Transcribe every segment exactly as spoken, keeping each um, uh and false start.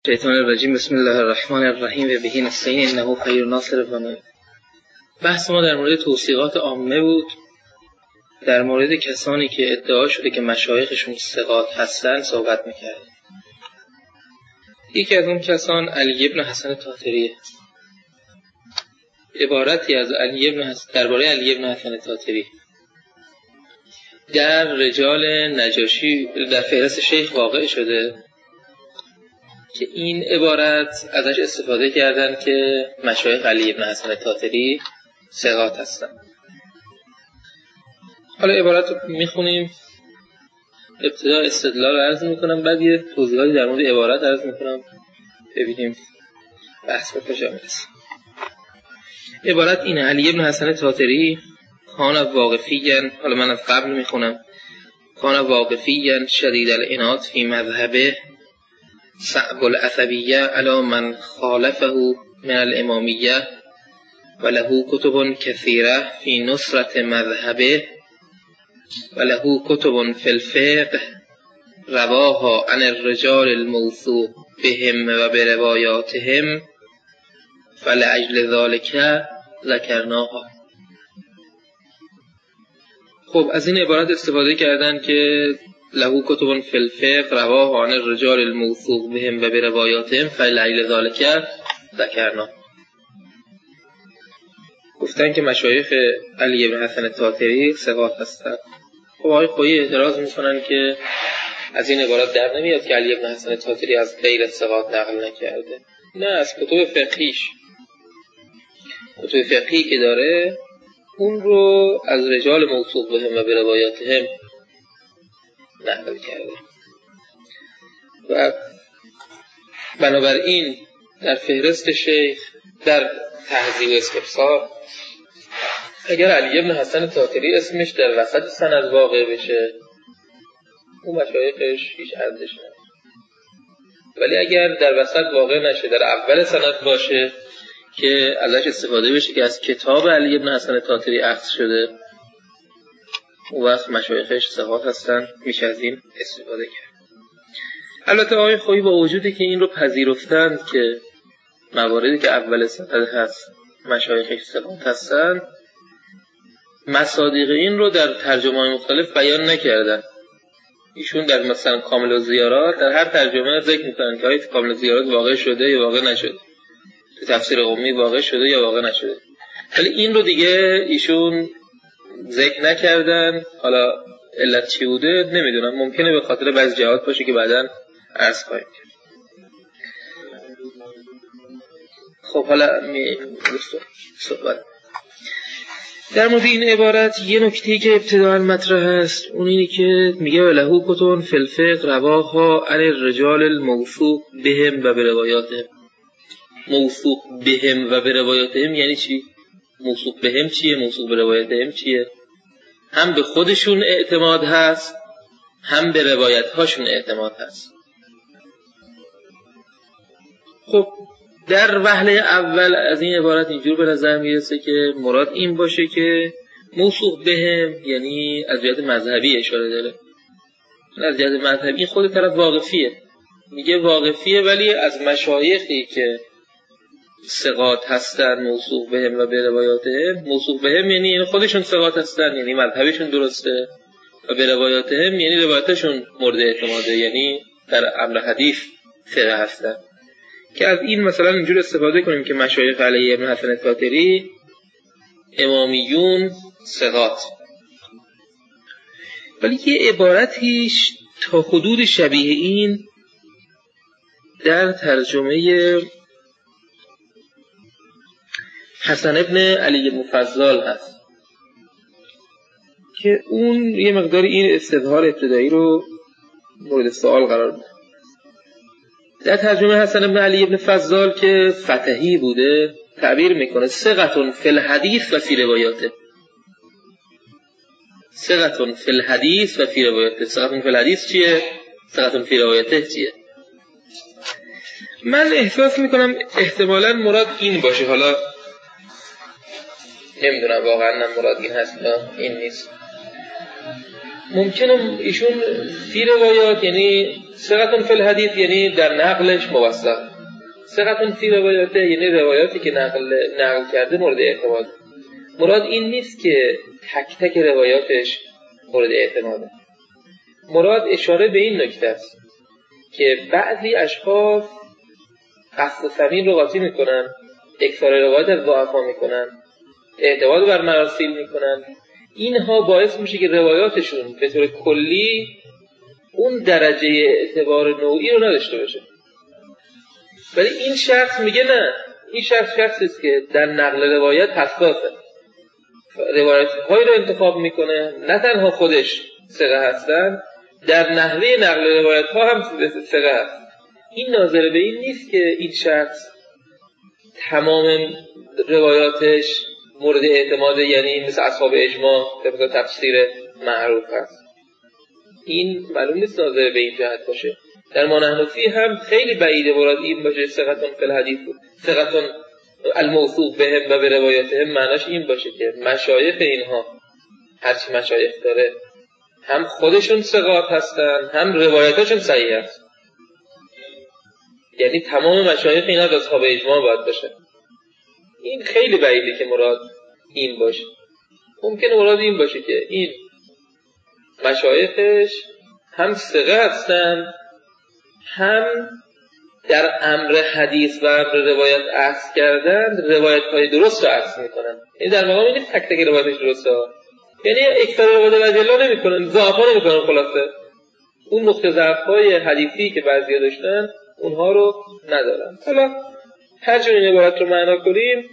شیطان الرجیم. بسم الله الرحمن الرحیم و بهی نستعین انه خیر ناصر و معین. بحث ما در مورد توثیقات عامه بود، در مورد کسانی که ادعا شده که مشایخشون ثقات هستن صحبت میکردیم. یکی از اون کسان علی ابن حسن طاطریه. عبارتی از علی ابن حسن درباره علی ابن حسن طاطری در رجال نجاشی در فهرست شیخ واقع شده که این عبارت ازش استفاده کردن که مشایخ علی ابن حسن طاطری ثقات هستن. حالا عبارت رو میخونیم، ابتدا استدلال عرض میکنم، بعد یه توضیحاتی در مورد عبارت عرض میکنم، ببینیم بحث به کجا میرسه. عبارت اینه: علی ابن حسن طاطری کان واقفیاً، حالا من از قبل میخونم، کان واقفیاً شدید العناد فی مذهبه صعب العصبیه علی من خالفه من الامامیه و له کتب کثیره فی نصرت مذهبه و له کتب فی الفقه رواها عن الرجال الموثوق بهم و برواياتهم فلأجل ذلك ذکرناها. خب از این عبارت استفاده کردن که له کتب فی الفقه رواها عن الرجال الموثوق بهم و برواياتهم فلأجل ذلك ذکرناها. گفتن که مشایخ علی ابن حسن طاطری ثقات هستند. خب آقای خویی اعتراض میکنن که از این عبارت در نمیاد که علی ابن حسن طاطری از غیر ثقات نقل نکرده. نه، از کتب فقهیش، کتب فقهی که داره اون رو از رجال موثوق بهم و برواياتهم نقل کرده و بنابراین در فهرست شیخ در تهذیب استفسار اگر علی ابن حسن طاطری اسمش در وسط سند واقع بشه اون مشایخش هیچ ارزش نداره، ولی اگر در وسط واقع نشه، در اول سند باشه که ازش استفاده بشه که از کتاب علی ابن حسن طاطری اخذ شده، اون وقت مشایخش ثقات هستن، میشه از این استفاده کرد. البته آقای خویی با وجودی که این رو پذیرفتند که مواردی که اول سند هست مشایخش ثقات هستن، مصادیق این رو در ترجمه‌های مختلف بیان نکردن. ایشون در مثلا کامل الزیارات در هر ترجمه ذکر میکنن که آیه کامل الزیارات واقع شده یا واقع نشده، تو تفسیر قمی واقع شده یا واقع نشده، ولی این رو دیگه ایشون ذکر نکردن. حالا علت چی بوده نمیدونم، ممکنه به خاطر بعضی جهات باشه که بعداً عرض خواهیم کرد. خب حالا می صحبت در مورد این عبارت یه نکته‌ای که ابتداء مطرح است، اون اینه که میگه له کتب فی الفقه رواها عن الرجال الموثوق بهم و برواياتهم. موثوق بهم و برواياتهم یعنی چی؟ موثوق بهم چیه؟ موثوق برواياتهم چیه؟ هم به خودشون اعتماد هست، هم به روایت هاشون اعتماد هست. خب در وهله اول از این عبارت اینجور به نظر میرسه که مراد این باشه که موثوق بهم یعنی از جهت مذهبی اشاره داره. از جهت مذهبی این خود طرف واقفیه، میگه واقفیه، ولی از مشایخی که ثقات هستن موثوق بهم و به روایاتهم، موثوق بهم یعنی خودشون ثقات هستن، یعنی مذهبشون درسته، و به روایاتهم یعنی روایتشون مورد اعتماده، یعنی در امر حدیث ثقه هستن. که از این مثلا اینجور استفاده کنیم که مشایخ علی ابن حسن طاطری امامیون ثقات. ولی یه عبارتیش تا حدود شبیه این در ترجمه حسن ابن علی المفضل هست که اون یه مقدار این استظهار ابتدایی رو مورد سوال قرار میده. در ترجمه حسن ابن علی ابن فضال که فتحی بوده تعبیر میکنه ثقة فی الحدیث و فی روایاته. ثقة فی الحدیث و فی روایاته. ثقة فی الحدیث چیه؟ ثقة فی روایاته چیه؟ من احساس میکنم احتمالاً مراد این باشه، حالا نمیدونم واقعا مراد این هست یا این نیست. ممکنه ایشون فی روایات یعنی ثقة فی الحدیث یعنی در نقلش موثق، ثقة فی روایات یعنی روایاتی که نقل نقل کرده مورد اعتماد. مراد این نیست که تک تک روایاتش مورد اعتماده. مراد اشاره به این نکته است که بعضی اشخاص قصد سمین رو قاطی میکنن، اکثار روایت از ضعفا میکنن، اعتماد بر مراسیل میکنن. اینها باعث میشه که روایاتشون به طور کلی اون درجه اعتبار نوعی رو نداشته باشه. ولی این شخص میگه نه، این شخص شخصی است که در نقل روایت حساسه، روایت هایی رو انتخاب میکنه، نه تنها خودش ثقه هستن، در نحوه نقل روایت ها هم ثقه هست. این ناظر به این نیست که این شخص تمام روایاتش مورد اعتماد، یعنی مثل اصحاب اجماع طبق تفسیر معروف هست. این معلوم نیست ناظر به این جهت باشه. در ما نحن فیه هم خیلی بعیده مراد این باشه ثقة فی الحدیث، ثقة الموثوق بهم و به روایاتهم، معناش این باشه که مشایخ اینها هرچی مشایخ داره هم خودشون ثقات هستن هم روایاتشون صحیح هست. یعنی تمام مشایخ اینا از اصحاب اجماع باید باشه. این خیلی بعیده که مراد این باشه. ممکنه مراد این باشه که این مشایخش هم ثقه هستن هم در امر حدیث و امر روایت عکس کردن روایت های درست رو عکس میکنن. این در مقام این تک تک روایتش درسته، یعنی اکثر روایت اجلا نمیکنن، ضعفا نمیکنن. خلاصه اون نقطه ضعف های حدیثی که بعضیا داشتن اونها رو ندارن. حالا هر جور این عبارت رو معنا کنیم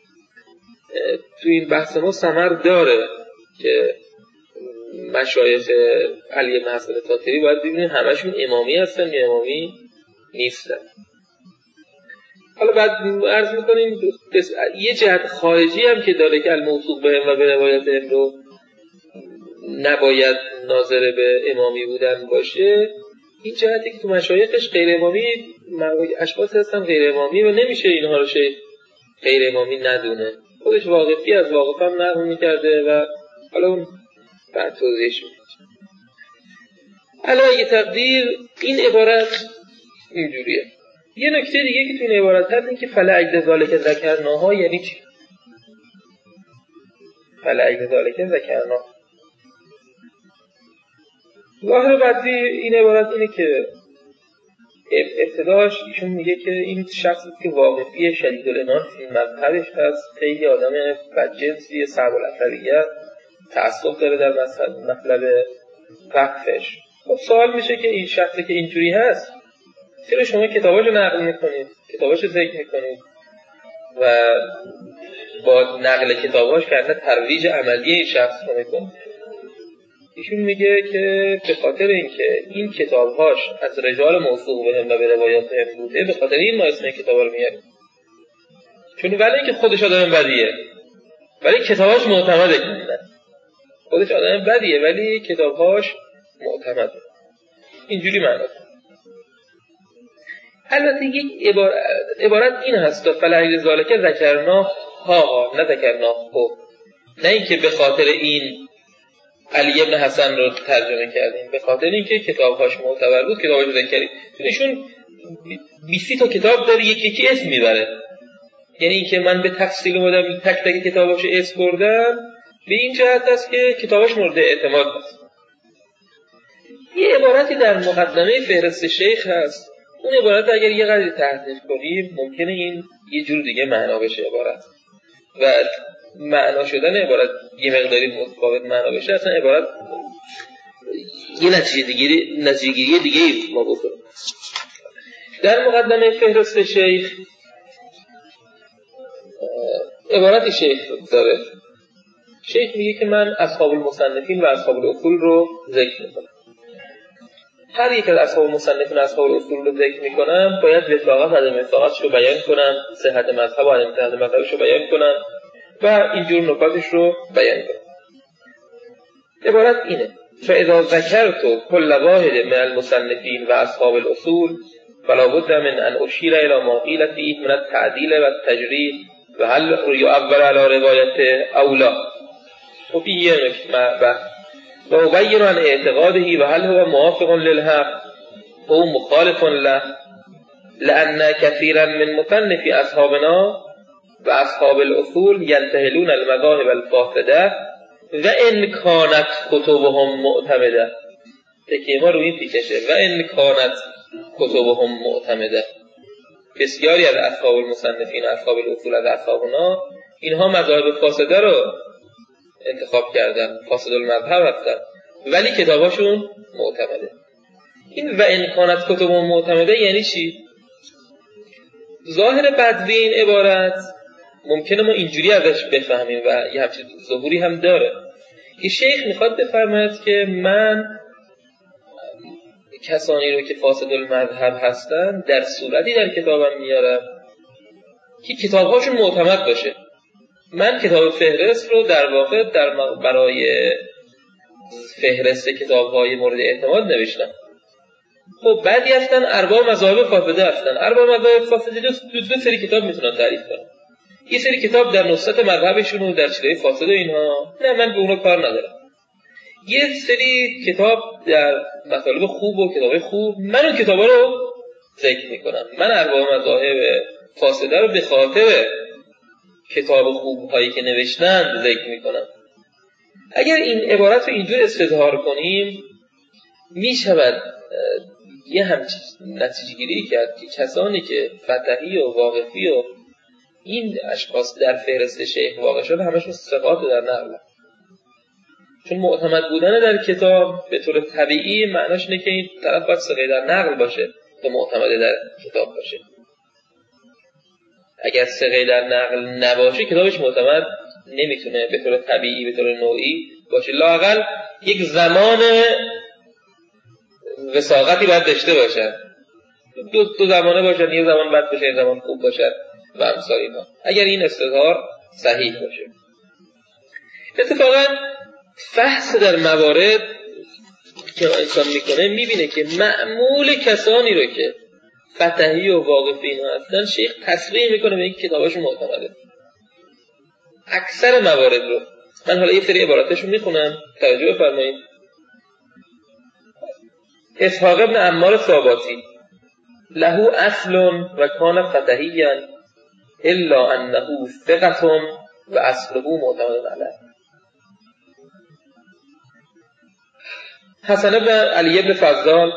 تو این بحث ما ثمر داره که مشایخ علی بن حسن طاطری باید ببینیم همشون امامی هستن یا امامی نیستن. حالا بعد عرض میکنیم یه جهت خارجی هم که داره که الموثوق بهم و به روایاتهم رو نباید ناظر به امامی بودن باشه. این جهتی که تو مشایخش غیر امامی اشخاص هستن غیر امامی و نمیشه اینها رو شیخ غیر امامی ندونه. خودش واقفی از واقف هم نقل میکرده و حالا اون بعد توضیحش میده. علاوه تقدیر این عبارت اینجوریه. یه نکته دیگه که تو این عبارت هست این که فلعجد ذالک ذکرناها یعنی چی؟ فلعجد ذالک ذکرناها ظاهر بعضی این عبارت اینه که ابتداش ایشون میگه که این شخصی که واقفی شدید العنان این مذهبش هست، خیلی آدم بدجنسی صعب العصبیت تعصب داره در مطلب وقفش. خب سوال میشه که این شخصی که اینجوری هست چرا شما کتاباشو نقل میکنید، کتاباشو ذکر میکنید و با نقل کتاباش کردن ترویج عملی این شخص رو میکنید؟ ایشون میگه که به خاطر اینکه این کتابهاش از رجال موثوق بهم و به روایاتهم بوده، به خاطر این ما اسم این کتابا رو میاریم. چون ولی اینکه خودش آدم بدیه ولی کتاباش معتمده، کنه خودش آدم بدیه ولی کتابهاش معتمده. اینجوری معنی کنه. البته یک عبارت, عبارت این هست فلعجد ذالک ذکرنا ها ها نه ذکرنا خب، نه اینکه به خاطر این علی ابن حسن رو ترجمه کردیم، به خاطر اینکه کتابهاش معتبر بود کتابهاش ذکر کردیم. چونشون بیست تا کتاب داره یکی یکی اسم میبره، یعنی اینکه من به تفصیل اومدم تک تک کتاباش اسم بردم به این جهت است که کتاباش مورد اعتماد است. یه عبارتی در مقدمه فهرست شیخ هست، اون عبارت اگر یه قدری تحقیق کنیم ممکنه این یه جور دیگه معنا بشه عبارت و معنا شدن عبارت یه مقداری متفاوت معنا بشه، اصلا عبارت یه نتیجه دیگه نتیجه دیگه ما بکنیم. در مقدمه فهرست شیخ عبارت شیخ داره. شیخ میگه که من اصحاب المصنفین و اصحاب الاصول رو ذکر میکنم. هر یک از اصحاب المصنفین و اصحاب الاصول رو ذکر میکنم باید وفاقت عدم وفاقتش رو بیان کنم، صحت مذهب و عدم صحت مذهبش رو بیان کنم و اینجور نکاتش رو بیان کنم. عبارت اینه: فاذا ذکرت کل واحد من المصنفین و اصحاب الاصول فلا بد من ان اشیر الى ما قیل فیه من التعدیل و التجریح و هل یعبر علی روایت او لا. خب این یه نکته و ابین عن اعتقاده و هل هو موافق للحق او مخالف له لأن كثيرا من مصنفي اصحابنا و اصحاب الاصول ینتهلون المذاهب الفاسده و ان کانت کتبهم معتمده. تکیه ما روی این پیکشه و ان کانت کتبهم معتمده. بسیاری از اصحاب المصنفین اصحاب الاصول از اصحابنا اینها مذاهب فاسده رو انتخاب کردن، فاسد المذهب هستن، ولی کتاباشون معتمده. این و ان کانت کتبهم معتمده یعنی چی؟ ظاهر بدوی این عبارت ممکنه ما اینجوری ازش بفهمیم و یه همچین ظهوری هم داره که شیخ میخواد بفرماید که من کسانی رو که فاسد المذهب هستن در صورتی در کتابم میارم که کتابهاشون معتمد باشه. من کتاب فهرست رو در واقع در برای فهرست کتابهای مورد اعتماد نوشتم. خب بعدی هستن ارباب مذاهب فاسده هستن. ارباب مذاهب فاسده دو, دو سری کتاب میتونن تعریف کنن. یه سری کتاب در نصرت مذهبشون و در چیزای فاسده اینها، نه من به اونا کار ندارم. یه سری کتاب در مطالب خوب و کتاب خوب، من اون کتابا رو ذکر میکنم. من ارباب مذاهب فاسده رو به خاطر کتاب خوب هایی که نوشتن ذکر میکنم. اگر این عبارت رو اینجور استظهار کنیم میشود یه همچین نتیجه گیری کرد که کسانی که فتحی و واقفی و این اشخاص در فهرست شیخ واقع شده همشون ثقات در نقل، چون معتمد بودن در کتاب به طور طبیعی معناش اینه که این طرف باید ثقه در نقل باشه که معتمد در کتاب باشه. اگر ثقه در نقل نباشه کتابش معتمد نمیتونه به طور طبیعی به طور نوعی باشه. لااقل یک زمان وثاقتی باید داشته باشه، دو, دو زمانه باشه، یه زمان بد باشه یه زمان خوب باشه و امثال اینا، اگر این استظهار صحیح باشه. اتفاقا فحص در موارد که انسان میکنه میبینه که معمول کسانی رو که فتحی و واقفی اینا هستن شیخ تصریح میکنه به این کتاباشون معتمده. اکثر موارد رو من حالا یه سری عباراتشو میخونم توجه بفرمایید. اسحاق ابن عمار ثاباتی له اصل و کان فتحیا الا انه ثقة و اصله معتمد علیه. حسن ابن علی ابن فضال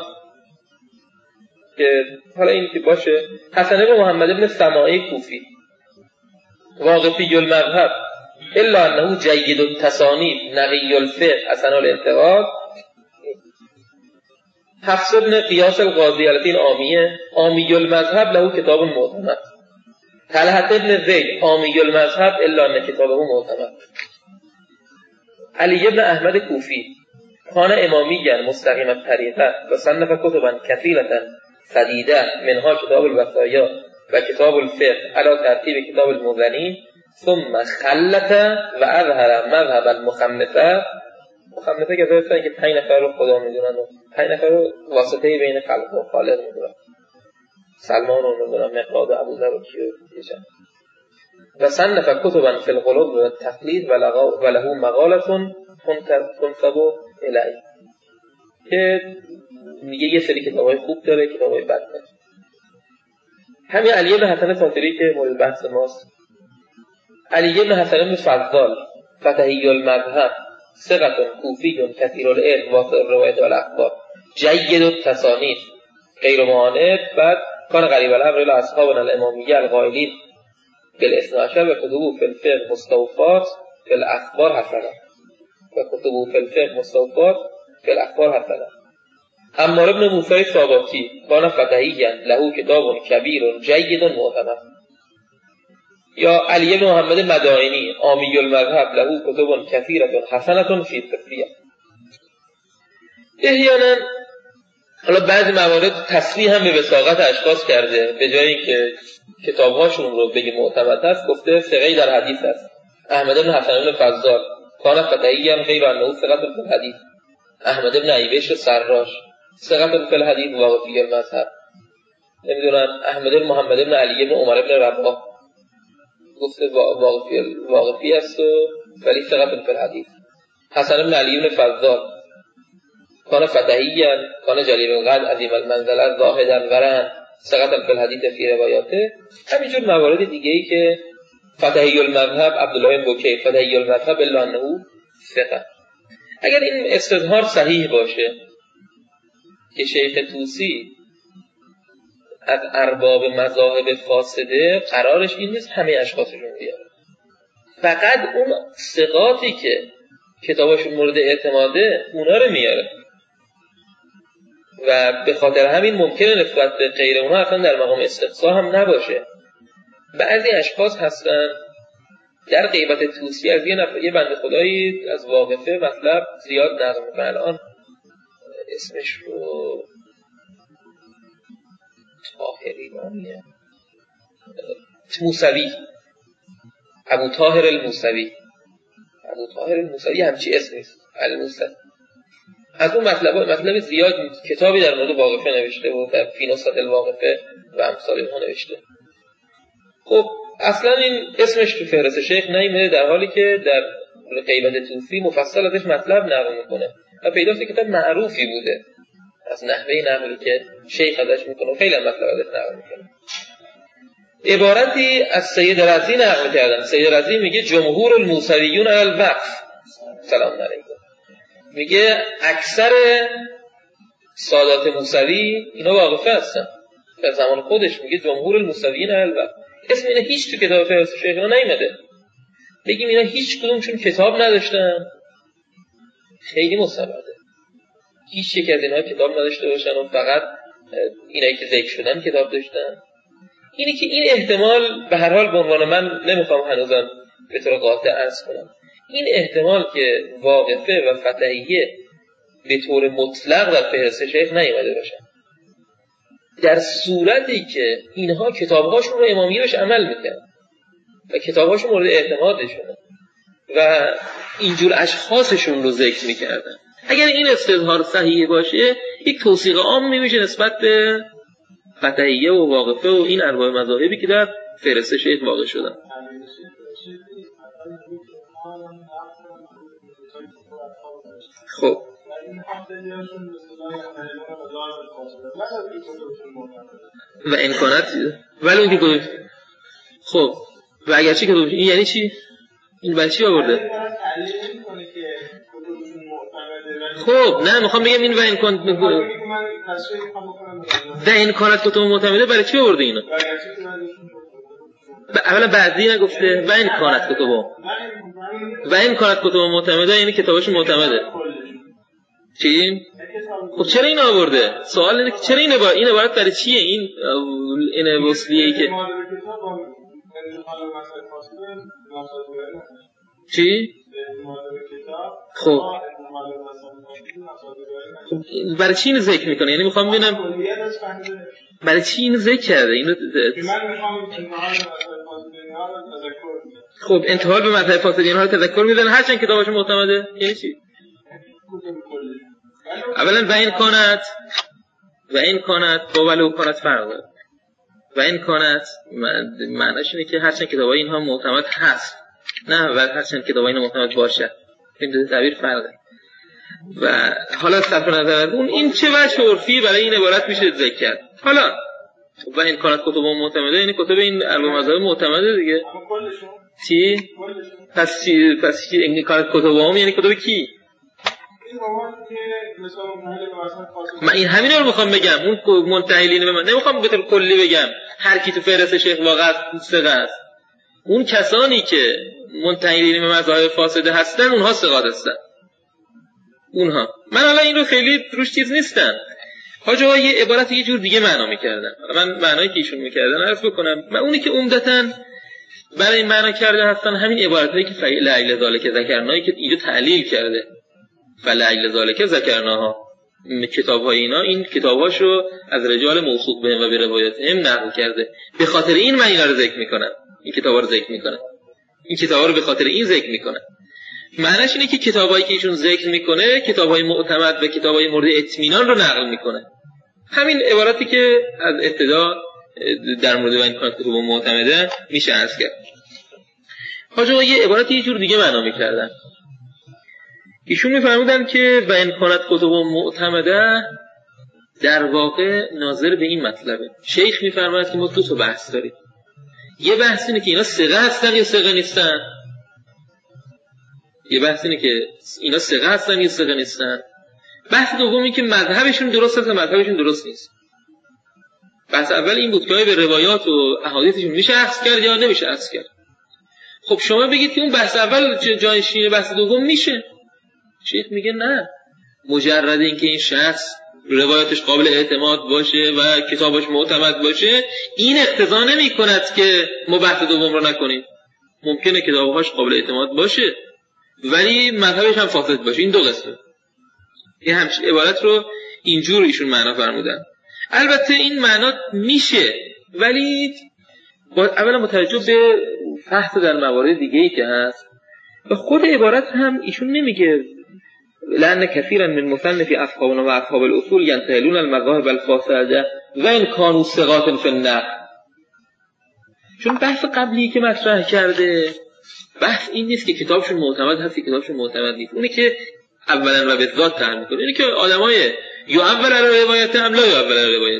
که حالا این که باشه، حسن ابن محمد ابن سماعی کوفی واقفی المذهب الا انه جید التصانیف نقی الفقه حسن الانتقاد. حفص ابن قیاس القاضی الدین آمیه آمی المذهب له کتاب معتمد. طلحة ابن زید آمی المذهب الا ان کتابه معتمد. علی ابن احمد کوفی کان امامیًا مستقیم الطریقه و صنف کتبا کثیرة فدیده منها کتاب الوصایا و کتاب الفقه علی ترتیب کتاب المزنی ثم خلط و اظهر مذهب المخنثه. مخنثه که دارستن که پنج نفر رو خدا میدونن و پنج نفر رو واسطه بین خلق و خالق میدونن، سلمان رو میدونن، مقداد و ابوذر و کیو میشن. و صنف کتبا فی القلوب و تقلید و له مقالتون تنسب الیه که میگه یه سری کتابای خوب داره کتابای بد داره. همین علی بن حسن فاطری که مورد بحث ماست، علی بن حسن بن فضال فتحی المذهب ثقة کوفی کثیر العلم واسع الروایت والاخبار جید التصانیف غیر معاند. بعد کان قریب الامر الی اصحابنا الامامیه القائلین بالاثنی عشر و کتب فی الفقه مستوفات فی الاخبار حسنه و کتب فی الفقه مستوفات فی الاخبار حسنه. عمار ابن موسی ثابتی کان فتحیًا له کتاب کبیر جید معتمد. یا علی بن محمد مدائنی آمی المذهب له کتب کثیرة حسنة فی التصفیه. احیانا حالا بعضی موارد تصریح هم به وثاقت اشخاص کرده، به جای اینکه کتابهاشون رو بگه معتمد است گفته ثقه در حدیث است. احمد بن حسن بن فضال کان فتحیًا غیر انه ثقة فی الحدیث. احمد بن عیبش سراج ثقة فی الحدیث واقفی المذهب. نمیدونم احمد بن محمد بن علی بن عمر بن رباح گفته واقفی واقفی است ولی ثقة فی الحدیث. حسن بن علی بن فضال کان فتحیاً کان جلیل القدر عظیم المنزله زاهداً ورعاً ثقة فی الحدیث فی روایاته. همینجور موارد دیگه ای که فتحی المذهب عبدالله بن بکیر فتحی المذهب الا انه ثقه. اگر این استظهار صحیح باشه که شیخ طوسی از ارباب مذاهب فاسده قرارش این نیست همه اشخاصشون بیاره، فقط اون ثقاتی که کتاباشون مورد اعتماده اونا رو میاره و به خاطر همین ممکنه نسبت به غیر اونا اصلا در مقام استقصا هم نباشه. بعضی اشخاص هستن در غیبت طوسی از یه نفر یه بنده خدایی از واقفه مطلب زیاد نقل میکنه، الان اسمش رو طاهری نامیه موسوی ابو طاهر الموسوی ابو طاهر الموسوی همچی اسم نیست الموسوی از اون مطلب مطلب زیاد کتابی در مورد واقفه نوشته و در فی نسخة الواقفه و امثال اونها نوشته. خب اصلا این اسمش تو فهرست شیخ نیامده در حالی که در غیبت طوسی مفصل ازش مطلب نقل میکنه و پیداست کتاب معروفی بوده از نحوه نقلی که شیخ ازش میکنه، خیلی مطلب ازش نقل میکنه. عبارتی از سید رضی نقل کردن. سید رضی میگه جمهور الموسویون علی الوقف سلام علیکم، میگه اکثر سادات موسوی اینا واقفه هستن در زمان خودش. میگه جمهور الموسویین علی الوقف. اسم اینا هیچ تو کتاب فهرست شیخ اینا نیامده. بگیم اینا هیچ کدومشون کتاب نداشتن خیلی مستبعده. هیچ یک از اینا کتاب نداشته باشن و فقط اینایی که ذکر شدن کتاب داشتن. اینی که این احتمال به هر حال به عنوان من نمیخوام هنوزم به طور قاطع عرض کنم، این احتمال که واقفه و فتحیه به طور مطلق در فهرست شیخ نیامده باشن، در صورتی که اینها کتابهاشون رو امامیه بهش عمل میکنن و کتابهاشون مورد اعتمادشونه و اینجور اشخاصشون رو ذکر میکردن. اگر این استظهار صحیح باشه یک توصیق عام میشه نسبت به فتحیه و واقفه و این انواع مذاهبی که در فهرست شیخ واقع شدن. خب و امکانات ولی اون که گفت خب و اگر چی که این یعنی چی؟ این برای چی آورده؟ خب نه میخوام بگم این و امکان ده امکانات کتب معتمده برای چی آورده اینو؟ اولا بعدی نگفته و امکانات کتب و امکانات کتب معتمده یعنی کتابش معتمده. چی؟ خب چرا این آورده؟ سوال اینه که چرا این عبارت این عبارت برای چیه؟ این این وصلیه‌ای که چی؟ خب برای چی اینو ذکر میکنه؟ یعنی میخوام ببینم برای چی اینو ذکر کرده؟ اینو خب انتحال به مذهب فاسدین ها رو تذکر میدن هرچند کتابش معتمده. یعنی چی؟ اولا و این کانت و این کانت با ولو کانت فرق داره. و این کانت معنیش اینه که هرچند کتابای اینها معتمد هست نه و هرچند کتابای اینها معتمد باشه. این دو تعبیر فرقه. و حالا صرف نظر اون این چه وجه عرفی برای این عبارت میشه ذکر کرد. حالا و این کانت کتب معتمده یعنی کتب این ارباب مذاهب معتمده دیگه. چی؟ پس چی پس چی این کانت کتب هم یعنی کتب کی؟ من این همینا رو میخوام بگم. اون منتهیلین به من نمیخوام به طور کلی بگم هر کی تو فهرست شیخ واقعا ثقه است. اون کسانی که منتهیلین به مذاهب فاسده هستن اونها ثقات هستن. اونها من حالا این رو خیلی روش چیز نیستن. حاجی ها یه عبارت یه جور دیگه معنا میکردن. من معنایی که ایشون میکردن عرض بکنم. من اونی که عمدتاً برای این معنا کرده هستن همین عبارتایی که فعل عیل ذالک ذکرنایی که اینجا تعلیل کرده. فلعل ذالک ذکرناها کتاب‌های اینا این کتاباشو از رجال موثوق بهم و به روایاتهم نقل کرده. به خاطر این من اینا رو ذکر میکنم. این کتابا رو ذکر میکنم. این کتابا رو به خاطر این ذکر میکنم. معنیش اینه که کتابایی که ایشون ذکر میکنه کتابای معتمد و کتابای مورد اطمینان رو نقل میکنه. همین عبارتی که از ابتدا در مورد این کتاب معتمده میشه عرض کرد. حاجی یه عبارتی یه جور دیگه معنا میکردن. ایشون می‌فرمودن که و امکانات کتب معتمده در واقع ناظر به این مطلبه. شیخ می‌فرماید که ما دو تا بحث داریم. یه بحث اینه که اینا ثقه هستن یا ثقه نیستن. یه بحث اینه که اینا ثقه هستن یا ثقه نیستن. بحث دومی که مذهبشون درست است یا مذهبشون درست نیست. بحث اول این بود که آیا به روایات و احادیثشون میشه اخذ کرد یا نمیشه اخذ کرد. خب شما بگید که اون بحث اول جایشین بحث دوم میشه. شیخ میگه نه، مجرد این که این شخص روایاتش قابل اعتماد باشه و کتابش معتمد باشه این اقتضا نمی کند که ما بحث دوم رو نکنیم. ممکنه کتابش قابل اعتماد باشه ولی مذهبش هم فاسد باشه. این دو قسمه. این همچین عبارت رو اینجور ایشون معنا فرمودن. البته این معنا میشه ولی اولا متوجه به فحص در موارد دیگه‌ای که هست و خود عبارت هم ایشون نمیگه لأن كثيرا من مصنف اصحابنا و اصحاب الاصول ينتهلون المذاهب الفاسده و ان كانوا ثقات في النقل. چون بحث قبلی که مطرح کرده بحث این نیست که کتابشون معتمد هست که کتابشون معتمد نیست. اونی که اولا و به ذات تعریف میکنه اینه که آدمای یا اول علی روایت هم لا یا اول علی روایت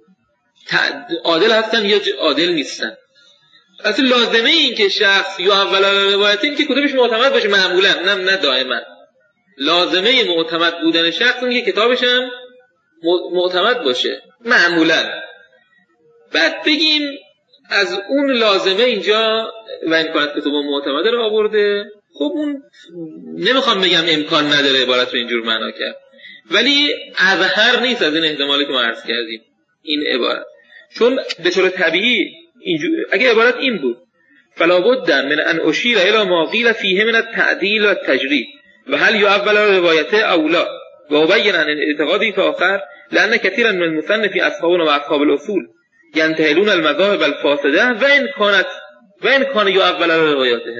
عادل هستن یا عادل نیستن. اصلا لازمه این که شخص یا اول علی روایت این که کتابش معتمد باشه معمولا، نه نه دائما. لازمه معتمد بودن شخص اینه که کتابش هم معتمد باشه معمولا. بعد بگیم از اون لازمه اینجا و امکانات کتب معتمد رو آورده. خب اون نمیخوام بگم امکان نداره عبارت رو اینجور معنا کرد ولی اظهر نیست از این احتمالی که ما عرض کردیم این عبارت. چون به طور طبیعی اگه عبارت این بود فلا بد من ان اشیر الى ما قیل فیه من التعدیل و التجریح و هل یعول روایت اولا و ابین عن اعتقادی فآخر لان كثيرا من المصنف اصحابنا و اصحاب الاصول ينتهلون المذاهب الفاسده و ان كانت و ان كان یعول روایتهم.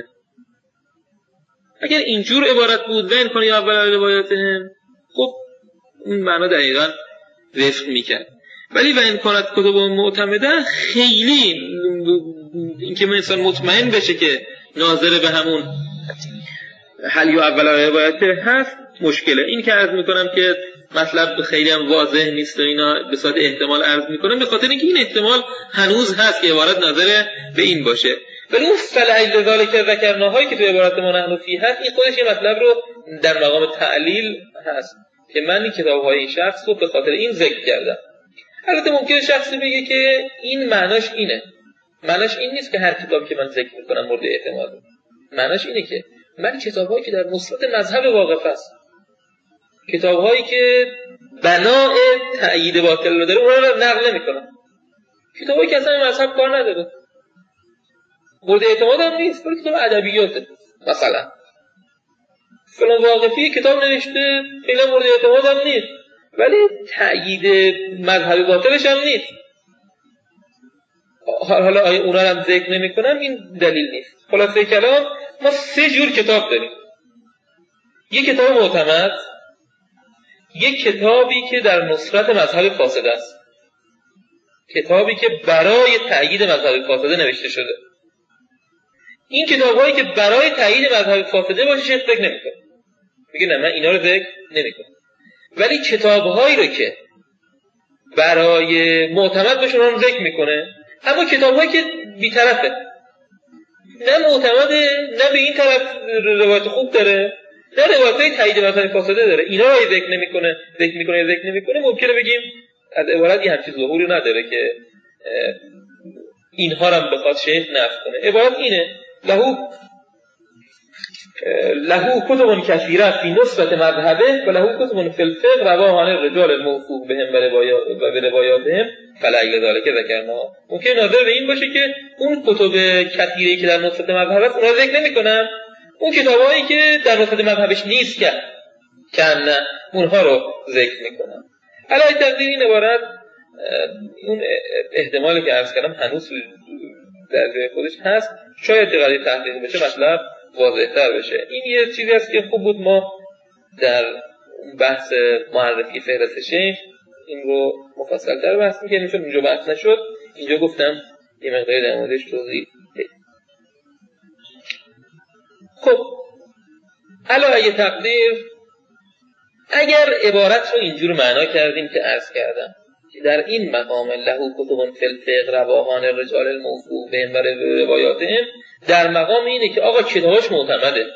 اگر اینجور عبارت بود و ان كان یعول روایتهم خب این معنا دقیقاً وفق میکرد. ولی و این کانت کتب معتمده خیلی اینکه انسان مطمئن بشه که ناظر به همون حل یا اول روایت هست مشکله. این که عرض میکنم که مطلب خیلی هم واضح نیست و اینا به صورت احتمال عرض میکنم به خاطر اینکه این احتمال هنوز هست که عبارت ناظر به این باشه. ولی اون فلعل ذالک ذکرناهایی که تو عبارت ما نحن فی هست این خودش یه مطلب رو در مقام تعلیل هست که من این کتاب‌های این شخص رو به خاطر این ذکر کردم. البته ممکنه شخصی بگه که این معناش اینه. معناش این نیست که هر کتابی که من ذکر میکنم مورد اعتماده. معناش اینه که من کتاب‌هایی که در نصرت مذهب واقف است، کتاب‌هایی که بناء تأیید باطل رو داره اونها رو نقل نمی‌کنم. کتابایی که اصلا مذهب کار نداره، مورد اعتماد هم نیست، ولی کتاب ادبیاته. مثلا فلان واقفی کتاب نوشته خیلی مورد اعتماد هم نیست ولی تأیید مذهب باطلش هم نیست. حالا آیا اونا رو هم ذکر نمی کنم این دلیل نیست. خلاصه کلام ما سه جور کتاب داریم. یک کتاب معتمد، یک کتابی که در نصرت مذهب فاسد است، کتابی که برای تأیید مذهب فاسده نوشته شده. این کتاب‌هایی که برای تأیید مذهب فاسده باشه شیخ ذکر نمی‌کنه. میگه نه من اینا رو ذکر نمی‌کنم. ولی کتاب‌هایی رو که برای معتمد باشه اون رو ذکر می‌کنه. اما کتاب‌هایی که بی‌طرفه، نه معتمده، نه به این طرف روایت خوب داره، نه روایت‌های تأیید مذهب فاسده داره، اینا رو ذکر نمی‌کنه، ذکر می‌کنه، ذکر نمی‌کنه. ممکنه بگیم از عبارت یه همچین ظهوری نداره که اینها رو هم بخواد شیخ نفی کنه. عبارت اینه: لهو لهو کتب کثیره فی نصرت مذهبه و لهو کتب فی الفقه رواه عن الرجال الموثوق بهم و روایاتهم فلعل ذلک ذکرنا. ممکن نظر به این باشه که اون کتب کثیری که در نصرت مذهب است اونها ذکر نمی‌کنن، اون کتابایی که در نصرت مذهبش نیست که کن اونها رو ذکر می‌کنن. علاوه بر این عبارت اون احتمالی که عرض کردم هنوز در جای خودش هست، شاید دقیقاً تحقیق بشه مطلب واضح‌تر بشه. این یه چیزی است که خوب بود ما در بحث معرفی فهرست شیخ این رو مفصل‌تر بحث می‌کنیم، چون اونجا بحث نشد. اینجا گفتم یه مقداری در موردش توضیح بدم. خب علاوه تقدیر اگر عبارت رو اینجور معنا کردیم که عرض کردم که در این مقام له کتب فی الفقه رواهان الرجال الموثوق بهم و روایاتهم، در مقام اینه که آقا کتاباش معتمده،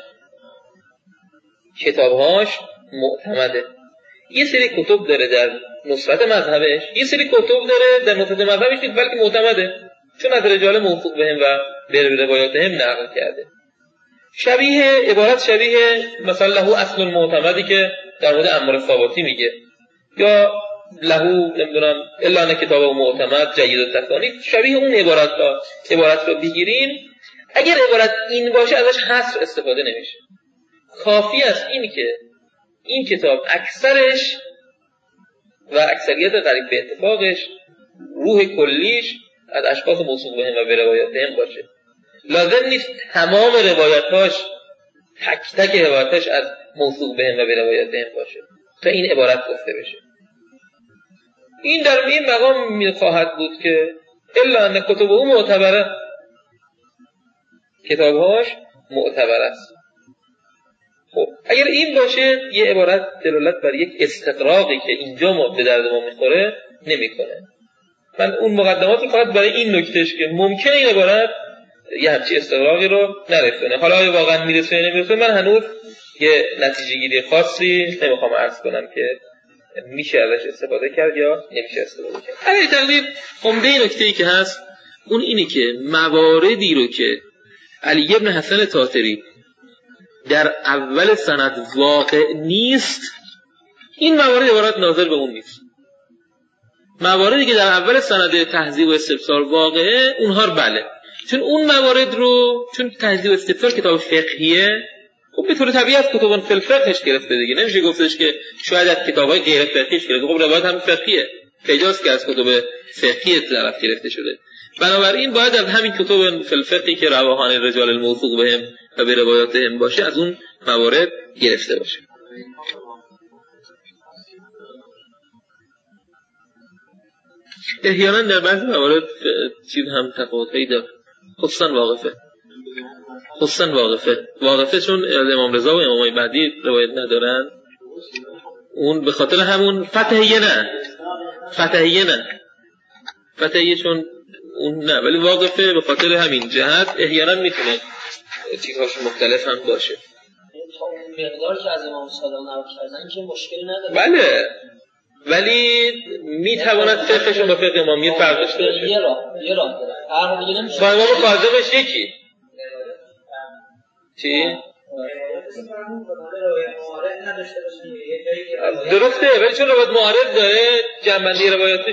کتابهاش معتمده. یه سری کتب داره در نصرت مذهبش، یه سری کتب داره در نصرت مذهبش نیست بلکه معتمده، چون از رجال موثوق بهم و روایاتهم نقل کرده. شبیه عبارت شبیه مثلا له اصل معتمدی که در مورد عمار ثابتی میگه، یا له نمیدونم الا ان کتاب معتمد جید التصانیف، شبیه اون عبارت ها عبارت رو بگیریم. اگر عبارت این باشه ازش حصر استفاده نمیشه، کافی است این که این کتاب اکثرش و اکثریت قریب به اتفاقش روح کلیش از اشخاص موثوق بهم و روایاتهم باشه. لازم نیست تمام روایتاش تک تک روایتاش از موثوق بهم و روایاتهم باشه تا این عبارت گفته بشه. این در این مقام میخواهد بود که الا ان کتب او معتبره، کتابهاش معتبر است. خب اگر این باشه یه عبارت دلالت بر یک استقراقی که اینجا ما به درد ما میخوره نمیکنه. من اون مقدماتی فقط برای این نکتهش که ممکنه این عبارت یه همچی استقراقی رو نرسونه. حالا آیا واقعا میرسه یا نمیرسه من هنوز یه نتیجه گیری خاصی نمیخوام عرض کنم که میشه ازش استفاده کرد یا نمیشه استفاده کرد. اگه تقدیر عمده نکته‌ای که هست اون اینه که مواردی رو که علی ابن حسن طاطری در اول سند واقع نیست، این موارد عبارت ناظر به اون نیست. مواردی که در اول سند تهذیب و استفسار واقعه اونها رو بله، چون اون موارد رو چون تهذیب و استفسار کتاب فقهیه، خب به طور طبیعی از کتاب فی الفقهش گرفته دیگه، نمیشه گفتش که شاید از کتاب‌های غیر فقهیش گرفته. خب روایت هم فقهیه، پیداست که از کتب فقهی طرف گرفته شده. بنابراین باید از همین کتب فی الفقهی که رواهان الرجال الموثوق بهم و به روایاتهم باشه از اون موارد گرفته باشه. احیانا در بعضی موارد چیز هم تفاوت‌هایی داره، خصوصا واقفه خصوصا واقفه واقفه چون امام رضا و امامای بعدی روایت ندارن، اون به خاطر همون فتحیه نه فتحیه نه فتحیه چون اون نه، ولی واقفه به خاطر همین جهت احیانا میتونه چیزهاش مختلف هم باشه. مقدار که از امام صادق نقل کردن که مشکلی نداره، بله، ولی میتواند فقهشون با فقه امامی فرق داشته باشه. یه راه یه راه داره، هر دیگه نمیشه. با امام کاظمش یکی چی؟ درسته، ولی چون روایت معارض داره جنبندی روایاتش،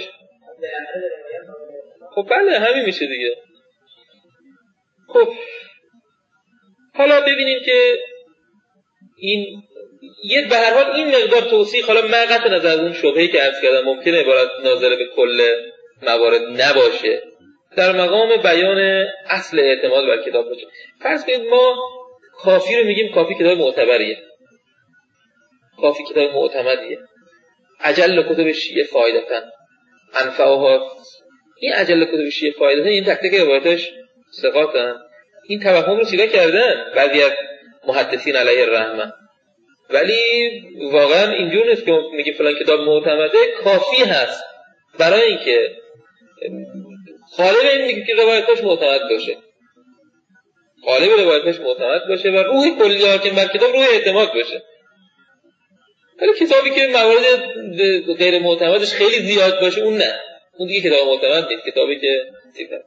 خب بله همین میشه دیگه. خب حالا ببینیم که این یه به هر حال این مقدار توصیح، حالا من قطع نظر از اون شبهه‌ای که عرض کردم ممکنه عبارت ناظر به کل موارد نباشه، در مقام بیان اصل اعتماد بر کتاب باشه. فرض کنید ما کافی رو میگیم کافی کتاب معتبریه، کافی کتاب معتمدیه، اجل کتب شیعه فایدتن انفعها، این اجل کتب شیعه فایدتن این تک تک روایتاش ثقاتن. این توهم رو چیکار کردن بعضی از محدثین علیه الرحمه، ولی واقعا اینجور نیست که میگه فلان کتاب معتمده. کافی هست برای اینکه غالب این میگه که روایتاش معتمد باشه، غالب روایتاش معتمد باشه و روح کلی حاکم بر کتاب روح اعتماد باشه. ولی کتابی که موارد غیر معتمدش خیلی زیاد باشه اون نه، اون دیگه کتاب معتمد نیست. کتابی که چیزه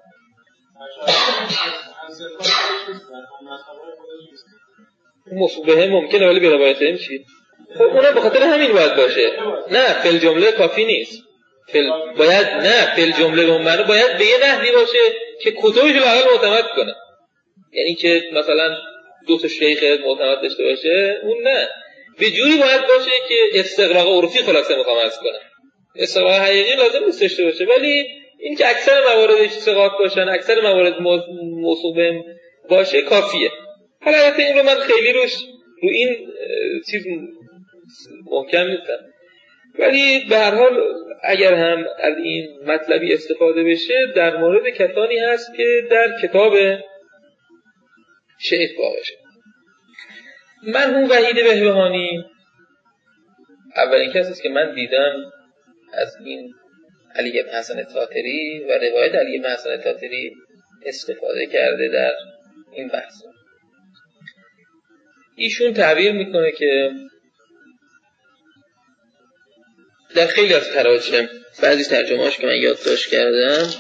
مصوبه ممکنه ولی به روایت هم چی؟ خب اونم به خاطر همین باید باشه. نه فل جمله کافی نیست، فل باید نه فل جمله به معنی باید به یه نحوی باشه که کتابش رو حال معتمد کنه. یعنی که مثلا دو تا شیخ معتمد داشته باشه، اون نه، به جوری باید باشه که استقراق عرفی خلاصه میخوام عرض کنم. استقراق حقیقی لازم نیست داشته باشه، ولی این که اکثر مواردش ثقات باشن، اکثر موارد موثوق باشه کافیه. حالا البته این رو من خیلی روش رو این چیز محکم نیستم، ولی به هر حال اگر هم از این مطلبی استفاده بشه در مورد کسانی هست که در کتاب شیخ واقع شد. مرحوم وحید بهبهانی اولین کسی است که من دیدم از این علی بن حسن طاطری و روایت علی بن حسن طاطری استفاده کرده در این بحث. ایشون تعبیر میکنه که در خیلی از تراجم، بعضی ترجمه‌هاش که من یادداشت کردم،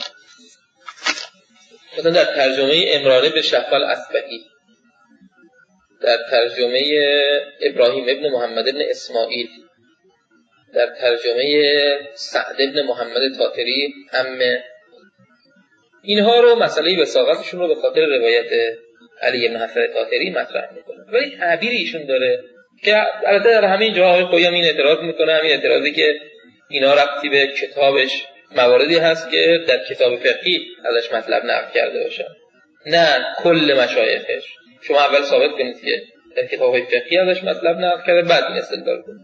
مثلا در ترجمه امران بن شفال اصبهی، در ترجمه ابراهیم ابن محمد ابن اسماعیل، در ترجمه سعد ابن محمد طاطری عمه، اینها رو مسئله وساقتشون رو به خاطر روایت علی بن حسن طاطری مطرح میکنه. ولی تعبیر ایشون داره که البته در همه جاها آقای خویی این اعتراض میکنه، همین اعتراضی که اینا ربطی به کتابش مواردی هست که در کتاب فقهی ازش مطلب نقل کرده باشه، نه کل مشایخش. شما اول ثابت کنید که در کتاب فقهی ازش مطلب نقل کرده، بعد این استدلال کنید.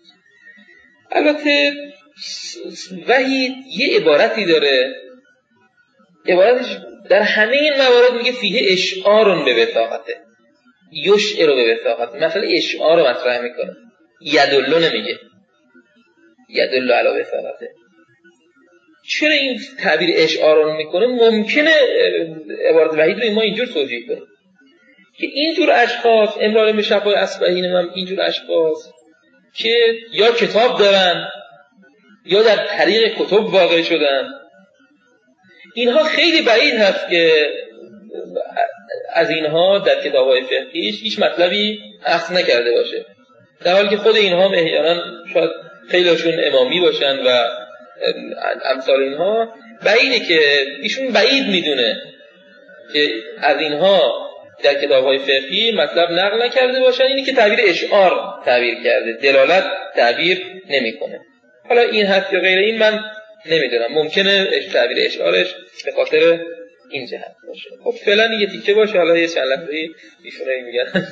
البته وحید یه عبارتی داره، عبارتش در همه این موارد میگه فیه اشعارون به وثاقته، یشعر رو به وثاقته، مثلا اشعار رو مطرح میکنه، یدلو نمیگه، یدلو علی وثاقته. چرا این تعبیر اشعار رو میکنه؟ ممکنه عبارت وحید رو ما اینجور توجیه کنیم که اینجور اشخاص، امران بن شفای اصبهی هم اینجور اشخاص که یا کتاب دارن یا در طریق کتب واقع شدن، اینها خیلی بعید هست که از اینها در کتاب‌های فقهیش هیچ مطلبی اخذ نکرده باشه، در حالی که خود اینها هم احیانا شاید خیلیشون امامی باشن و امثال اینها. بعیده که ایشون بعید میدونه که از اینها در کتاب‌های فقهی مطلب نقل نکرده باشن. اینی که تعبیر اشعار تعبیر کرده، دلالت تعبیر نمی‌کنه. حالا این هست یا غیر این من نمیدونم، ممکنه تعبیر اشعارش به خاطر این جهت باشه. خب فعلا یه تیکه باشه، حالا یه چند لحظه ایشون رو میگن.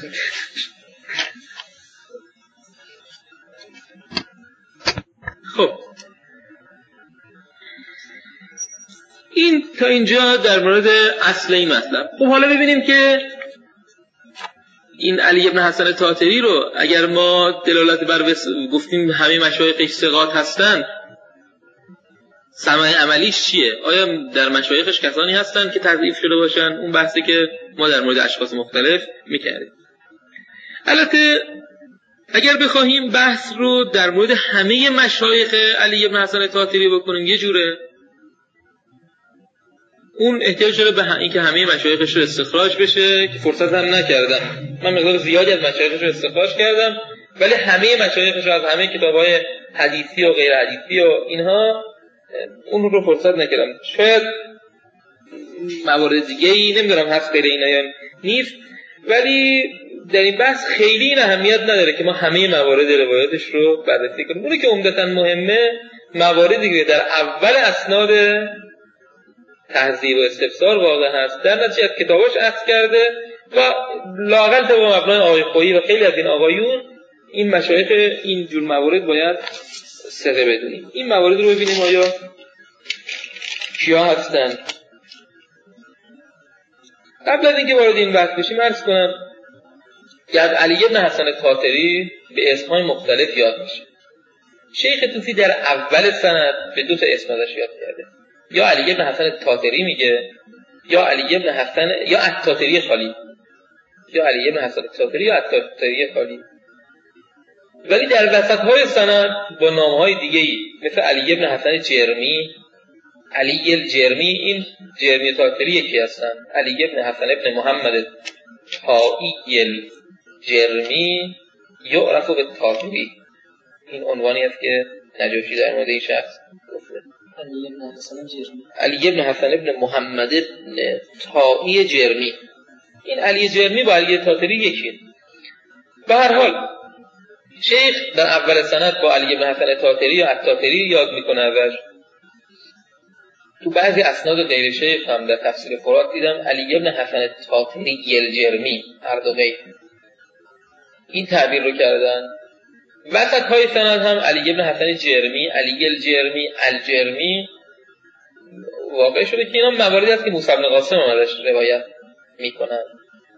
خب این تا اینجا در مورد اصل این مطلب. خب حالا ببینیم که این علی بن حسن طاطری رو اگر ما دلالت بر وس... گفتیم همه مشایخش ثقات هستن، سماع عملیش چیه؟ آیا در مشایخش کسانی هستن که تضعیف شده باشن؟ اون بحثی که ما در مورد اشخاص مختلف میکردیم. البته اگر بخواهیم بحث رو در مورد همه مشایخ علی بن حسن طاطری بکنیم یه جوره، اون احتیاج داره به این که همه مشایخش رو استخراج بشه که فرصت هم نکردم. من مقدار زیادی از مشایخش رو استخراج کردم ولی همه مشایخش رو از همه کتاب‌های حدیثی و غیر حدیثی و اینها اون رو فرصت نکردم. شاید موارد دیگه‌ای نمیدونم هست غیر اینا یا نیست، ولی در این بحث خیلی این اهمیت نداره که ما همه موارد روایتش رو بررسی کنیم. اونی که عمدتاً مهمه مواردی که در اول اسناد تهذیب و استفسار واقع هست، در نتیجه از کتاباش اخذ کرده و لااقل با مبنای آقای خویی و خیلی از این آقایون این مشایخ این جور موارد باید ثقه بدونیم. این موارد رو ببینیم آیا کیا هستن. قبل از اینکه وارد این بحث بشیم عرض کنم که از علی بن حسن طاطری به اسمای مختلف یاد میشه. شیخ طوسی در اول سند به دو تا اسم ازش یاد کرده، یا علی بن حسن طاطری میگه یا علی بن حسن یا الطاطری خالی، یا علی بن حسن طاطری یا الطاطری خالی. ولی در وسط‌های سند با نام‌های دیگه‌ای مثل علی بن حسن جرمی، علی الجرمی، این جرمی طاطری یکی هستن، علی بن حسن ابن محمد طائی الجرمی یعرف به طاطری. این عنوانی است که نجاشی در مورد این شخص گفته. علی بن حسن جرمی، علی بن حسن ابن محمد طائی جرمی. این علی جرمی با علی طاطری یکیه. به هر حال شیخ در اول سند با علی بن حسن طاطری یا الطاطری یاد میکنه ازش. تو بعضی اسناد غیر شیخ هم در تفسیر فرات دیدم علی بن حسن طاطری الجرمی، هر دو غیر این تعبیر رو کردن. وسط های سند هم علی بن حسن جرمی، علی الجرمی، الجرمی واقع شده که اینا مواردی هست که موسی بن قاسم هم ازش روایت میکنن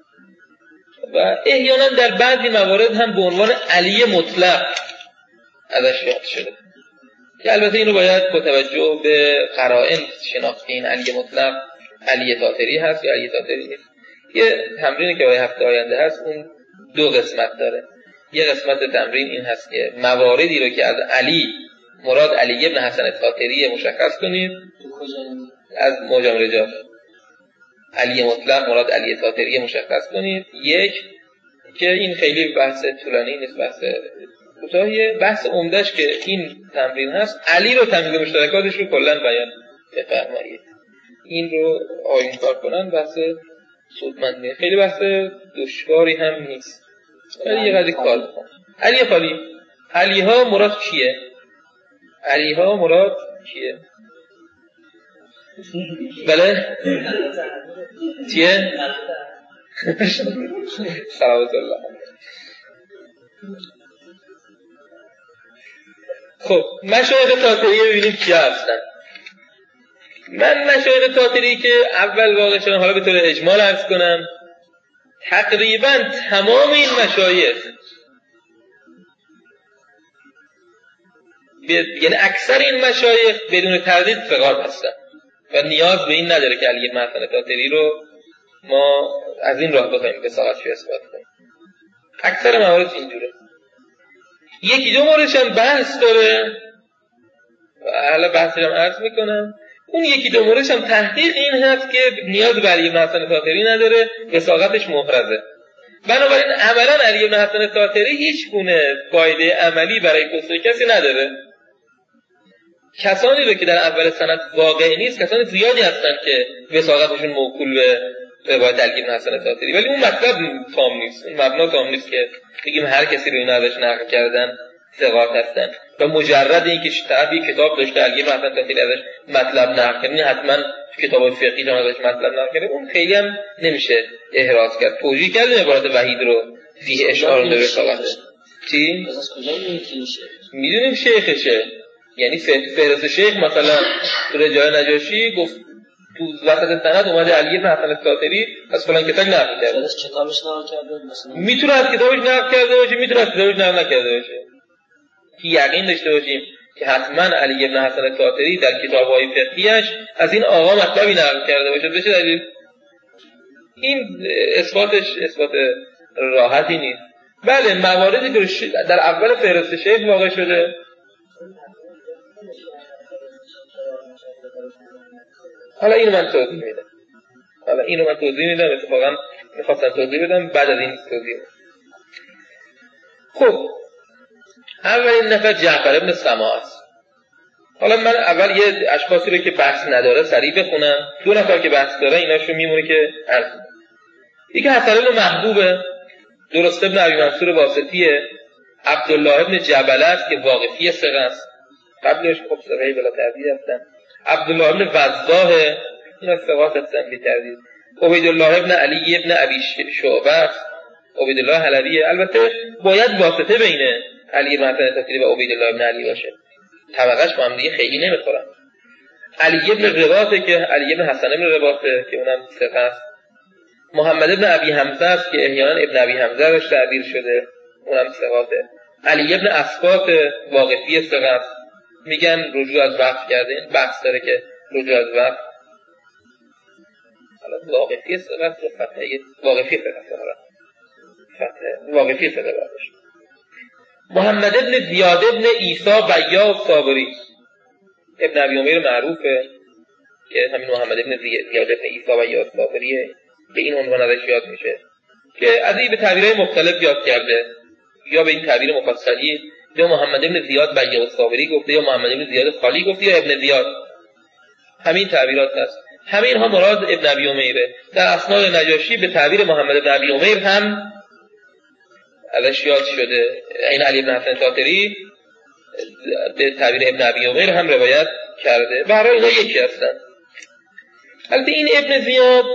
و احیانا در بعضی موارد هم به عنوان علی مطلق ازش یاد شده که البته اینو باید با توجه به قرائن شناخت. این علی مطلق علی طاطری هست یا علی طاطری نیست. یه تمرینی که برای هفته آینده هست اون دو قسمت داره. یه قسمت تمرین این هست که مواردی رو که از علی مراد علی ابن حسن طاطری مشخص کنید از موجم رجال. علی مطلق مراد علی طاطری مشخص کنید. یک که این خیلی بحث طولانی نیست، بحث کوتاهیه. بحث عمدهش که این تمرین هست علی رو تمرین مشترکاتش رو کلا بیان بفرمایید. این رو آیین کار کنن بحث سودمنده، خیلی بحث دشواری هم نیست ولی یه قضیه کار کن. علی خالی علی ها مراد کیه؟ علی ها مراد کیه؟ بله چیه؟ سلامت الله. خب مشایخ طاطری ببینیم کیا هستن. من مشایخ طاطری که اول واقع شدن، حالا به طور اجمال عرض کنم، تقریبا تمام این مشایخ یعنی اکثر این مشایخ بدون تردید ثقات هستن و نیاز به این نداره که علی بن حسن طاطری رو ما از این راه بخوایم به ثقاتش اثبات کنیم. اکثر موارد اینجوره. یکی دو موردش هم بحث داره و حالا بحثی رو عرض میکنم. اون یکی دو موردش هم تحقیق این هست که نیاز به علی بن حسن طاطری نداره، وثاقتش محرزه. بنابراین عملا علی بن حسن طاطری هیچ گونه فایده عملی برای کسر کسی نداره. کسانی رو که در اول سند واقعی نیست، کسان زیادی هستن که وثاقتشون موکول به روایت علی بن حسن طاطری، ولی اون مطلب تام نیست، اون مبنا تام نیست که بگیم هر کسی رو اینا ازش نقل کردن ثقات هستن و مجرد اینکه طرفی کتاب داشته علی بن حسن طاطری ازش مطلب نقل کنه حتما کتاب فقهی هم ازش مطلب نقل کنه، اون خیلی هم نمیشه احراز کرد. توجیه کردیم عبارت وحید رو فیه اشعار به وثاقته. چی؟ از کجا میدونیم میدونیم شیخشه، یعنی فهرست شیخ مثلا تو رجال نجاشی گفت تو وسط سند اومده علی بن حسن طاطری از فلان کتاب نقل کرده. از کتابش نقل کرده مثلا میتونه از کتابش نقل کرده باشه، میتونه از کتابش نقل نکرده باشه. که یقین داشته باشیم که حتما علی بن حسن طاطری در کتاب‌های فقهیش از این آقا مطلبی نقل کرده باشه. بشه دلیل این اثباتش اثبات راحتی نیست. بله مواردی که در اول فهرست شیخ واقع شده حالا اینو من توضیح میدم. حالا اینو من توضیح میدم اتفاقا میخواستم توضیح بدم بعد از این توضیح میدم. خب اولین نفر جعفر ابن سما است. حالا من اول یه اشخاصی رو که بحث نداره سریع بخونم، دو نفر که بحث داره ایناشو میمونه که عرض کنم. یکی حسن ابن محبوبه، درست ابن ابی منصور واسطیه، عبدالله ابن جبله است که واقفی ثقه است، قبلش خب ثقه‌ای بلا تردید هستن. عبدالله ابن وضاحه، اینا ثقات هستن بی تردید. عبیدالله ابن علی ابن ابی شعبه است، عبیدالله حلبیه. البته باید واسطه بین علی بن حسن طاطری و عبیدالله ابن علی باشه، طبقه‌اش با هم دیگه خیلی نمیخورن. علی ابن رباطه که علی ابن حسن ابن رباطه که اونم ثقه است. محمد ابن ابی حمزه است که احیانا ابن ابی حمزه روش تعبیر شده، اونم ثقاته. علی ابن اسقاط واقفی ثقه است، میگن رجوع از وقت کرده. این بحث داره که رجوع از وقت حالا واقفی ثقه است، فتحه واقفی ثقه است، فتحه واقفی ثقه باشه. محمد ابن زیاد ابن عیسی بیاض صابری ابن ابی امیر معروفه که همین محمد ابن زیاد ابن عیسی بیاض صابریه، به این عنوان ازش یاد میشه که از این به تعبیرهای مختلف یاد کرده، یا به این تعبیر مفصلی یا محمد ابن زیاد بیاض صابری گفته، یا محمد ابن زیاد خالی گفته، یا ابن زیاد. همین تعبیرات هست. همین ها مراد ابن ابی امیره. در اسناد نجاشی به تعبیر محمد ابن ابی امیر هم ازش یاد شده. این علی بن حسن طاطری به تعبیر ابن ابی امیر هم روایت کرده. برای اینا یکی هستن. البته این ابن زیاد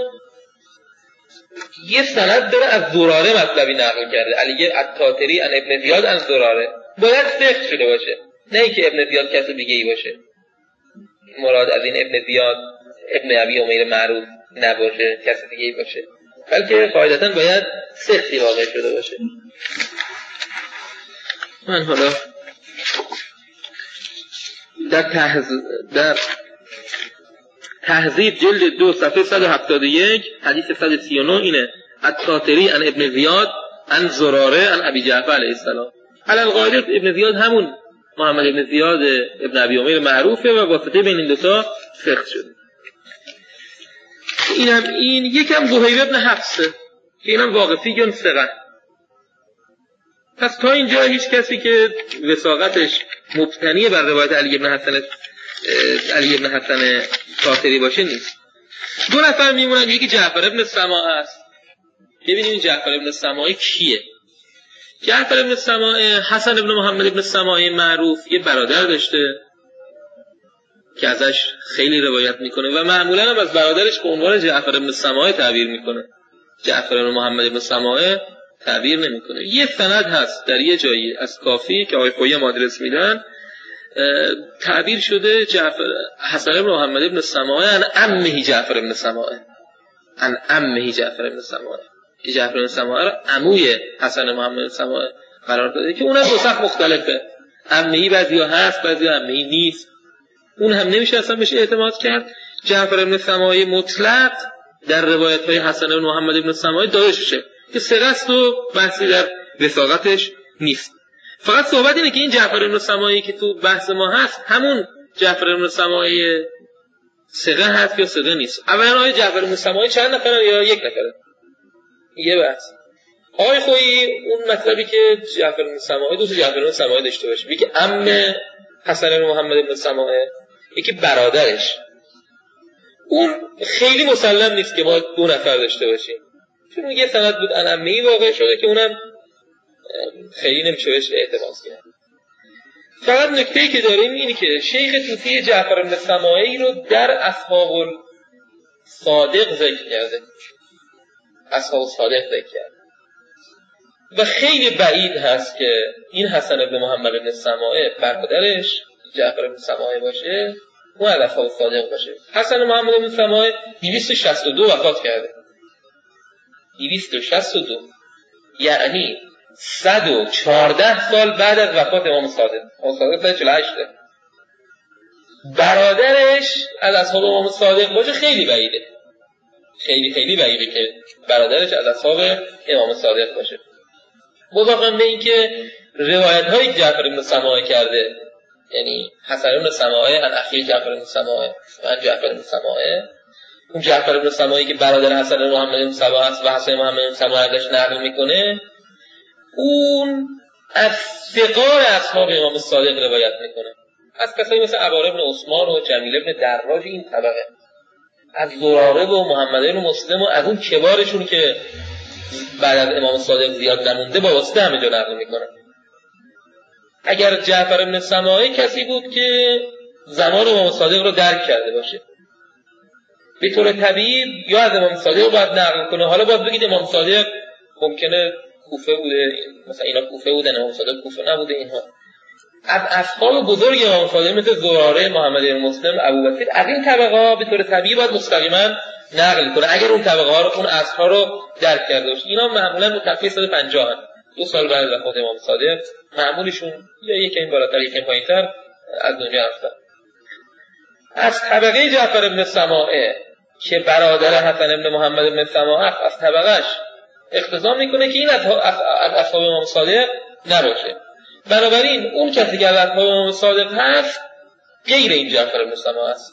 یه سند داره از زراره مطلبی نقل کرده. علی الطاطری ان ابن زیاد از زراره باید ثبت شده باشه، نه اینکه ابن زیاد کسی دیگه ای باشه. مراد از این ابن زیاد ابن ابی امیر معروف نباشه، کسی دیگه ای باشه، بلکه قاعدتاً باید ثبتی واقع شده باشه. من حالا در تحض... در تهذیب جلد دو صفحه صد و هفتاد و یک حدیث صد و سی و نه اینه: الطاطری عن ابن زیاد عن زراره عن ابی جعفر علیه السلام. علی الغالب ابن زیاد همون محمد ابن زیاد ابن ابی امیر معروفه و واسطه بین این دو تا فقه شده. اینم این یکم زهیر ابن حفصه که اینم واقفی گن ثقه. پس تا اینجا هیچ کسی که وثاقتش مبتنی بر روایت علی بن حسن علی بن حسن طاطری باشه نیست. دو نفر میمونن، یکی جعفر بن سماع است. ببینیم جعفر بن سماع کیه. جعفر بن سماع حسن بن محمد بن سماع معروف یه برادر داشته که ازش خیلی روایت میکنه و معمولا هم از برادرش به عنوان جعفر بن سماع تعبیر میکنه. جعفر بن محمد بن سماع تعبیر نمیکنه. یه سند هست در یه جایی از کافی که آقای خویی مدرس میدن تعبیر شده جعفر حسن بن محمد بن سماع عن عمه جعفر بن سماع عن عمه جعفر بن سماع که جعفر بن سماع رو عموی حسن محمد بن سماع قرار داده که اونم دو سخت مختلفه. عمه‌ای بعضیا هست بعضیا عمه‌ای نیست. اون هم نمیشه اصلا بهش اعتماد کرد. جعفر بن سماع مطلق در روایت‌های حسن بن محمد بن سماع داشته که ثقه و بحثی در وثاقتش نیست. فقط صحبت اینه که این جعفر بن سماعی که تو بحث ما هست همون جعفر بن سماعی ثقه هست یا ثقه نیست. اولا آقای جعفر بن سماعی چند نفره یا یک نفره؟ یه بحث. آقای خویی اون مطلبی که جعفر بن سماعی دو تا جعفر بن سماعی داشته باشه، یکی عمه حسن بن محمد بن سماع، یکی برادرش. اون خیلی مسلم نیست که ما دو نفر داشته باشیم، چون یه سند بود عمه‌ای واقع شده که اونم خیلی نمیشه بهش اعتماد کرد. فقط نکته‌ای که داریم اینی که شیخ طوسی جعفر بن سماعی رو در اصحاب الصادق ذکر کرده. اصحاب الصادق ذکر کرده و خیلی بعید هست که این حسن بن محمد بن سماع برادرش جعفر بن سماع باشه و از اصحاب الصادق باشه. حسن محمد بن سماع دویست و شصت و دو وفات کرده. دویست و شصت و دو یعنی صد و چهارده سال بعد از وفات امام صادق. امام صادق صد و چهل و هشت. برادرش از اصحاب امام صادق باشه خیلی بعیده. خیلی خیلی بعیده که برادرش از اصحاب امام صادق باشه. مضافاً به این که روایت‌های جعفر بن سماع کرده، یعنی حسن بن سماع عن اخی جعفر بن سماع عن جعفر بن سماع، اون جعفر بن سماعی که برادر حسن بن محمد بن سماع است و حسن محمد بن سماع ازش نقل میکنه، اون از ثقار اصحاب امام صادق روایت میکنه، از کسایی مثل عبار بن عثمان و جمیل بن دراج این طبقه، از زراره و محمد بن مسلم و از اون کبارشون که بعد از امام صادق زیاد نمونده با واسطه همه جا نقل میکنه. اگر جعفر بن سماعی کسی بود که زمان امام صادق رو درک کرده باشه، به طور طبیعی یا از امام صادق باید نقل کنه. حالا باید بگید امام صادق ممکنه کوفه بوده، مثلا اینا کوفه بودن، امام صادق کوفه نبوده. اینها از اصحاب بزرگ امام صادق مثل زراره، محمد بن مسلم، ابوبکر، از این طبقه به طور طبیعی باید مستقیما نقل کنه اگر اون طبقه ها رو، اون اصحاب رو درک کرده باشه. اینا معمولا متوسط صد و پنجاه ان، دو سال بعد از وفات امام صادق معمولشون یا یکی این بالاتر یکی پایینتر از دنیا رفتن. از طبقه جعفر بن سماع که برادر حسن بن محمد بن سماع است، از طبقهش اقتضا میکنه که این از اصحاب امام صادق نباشه. بنابراین اون کسی که از اصحاب امام صادق هست غیر این جعفر بن سماع است.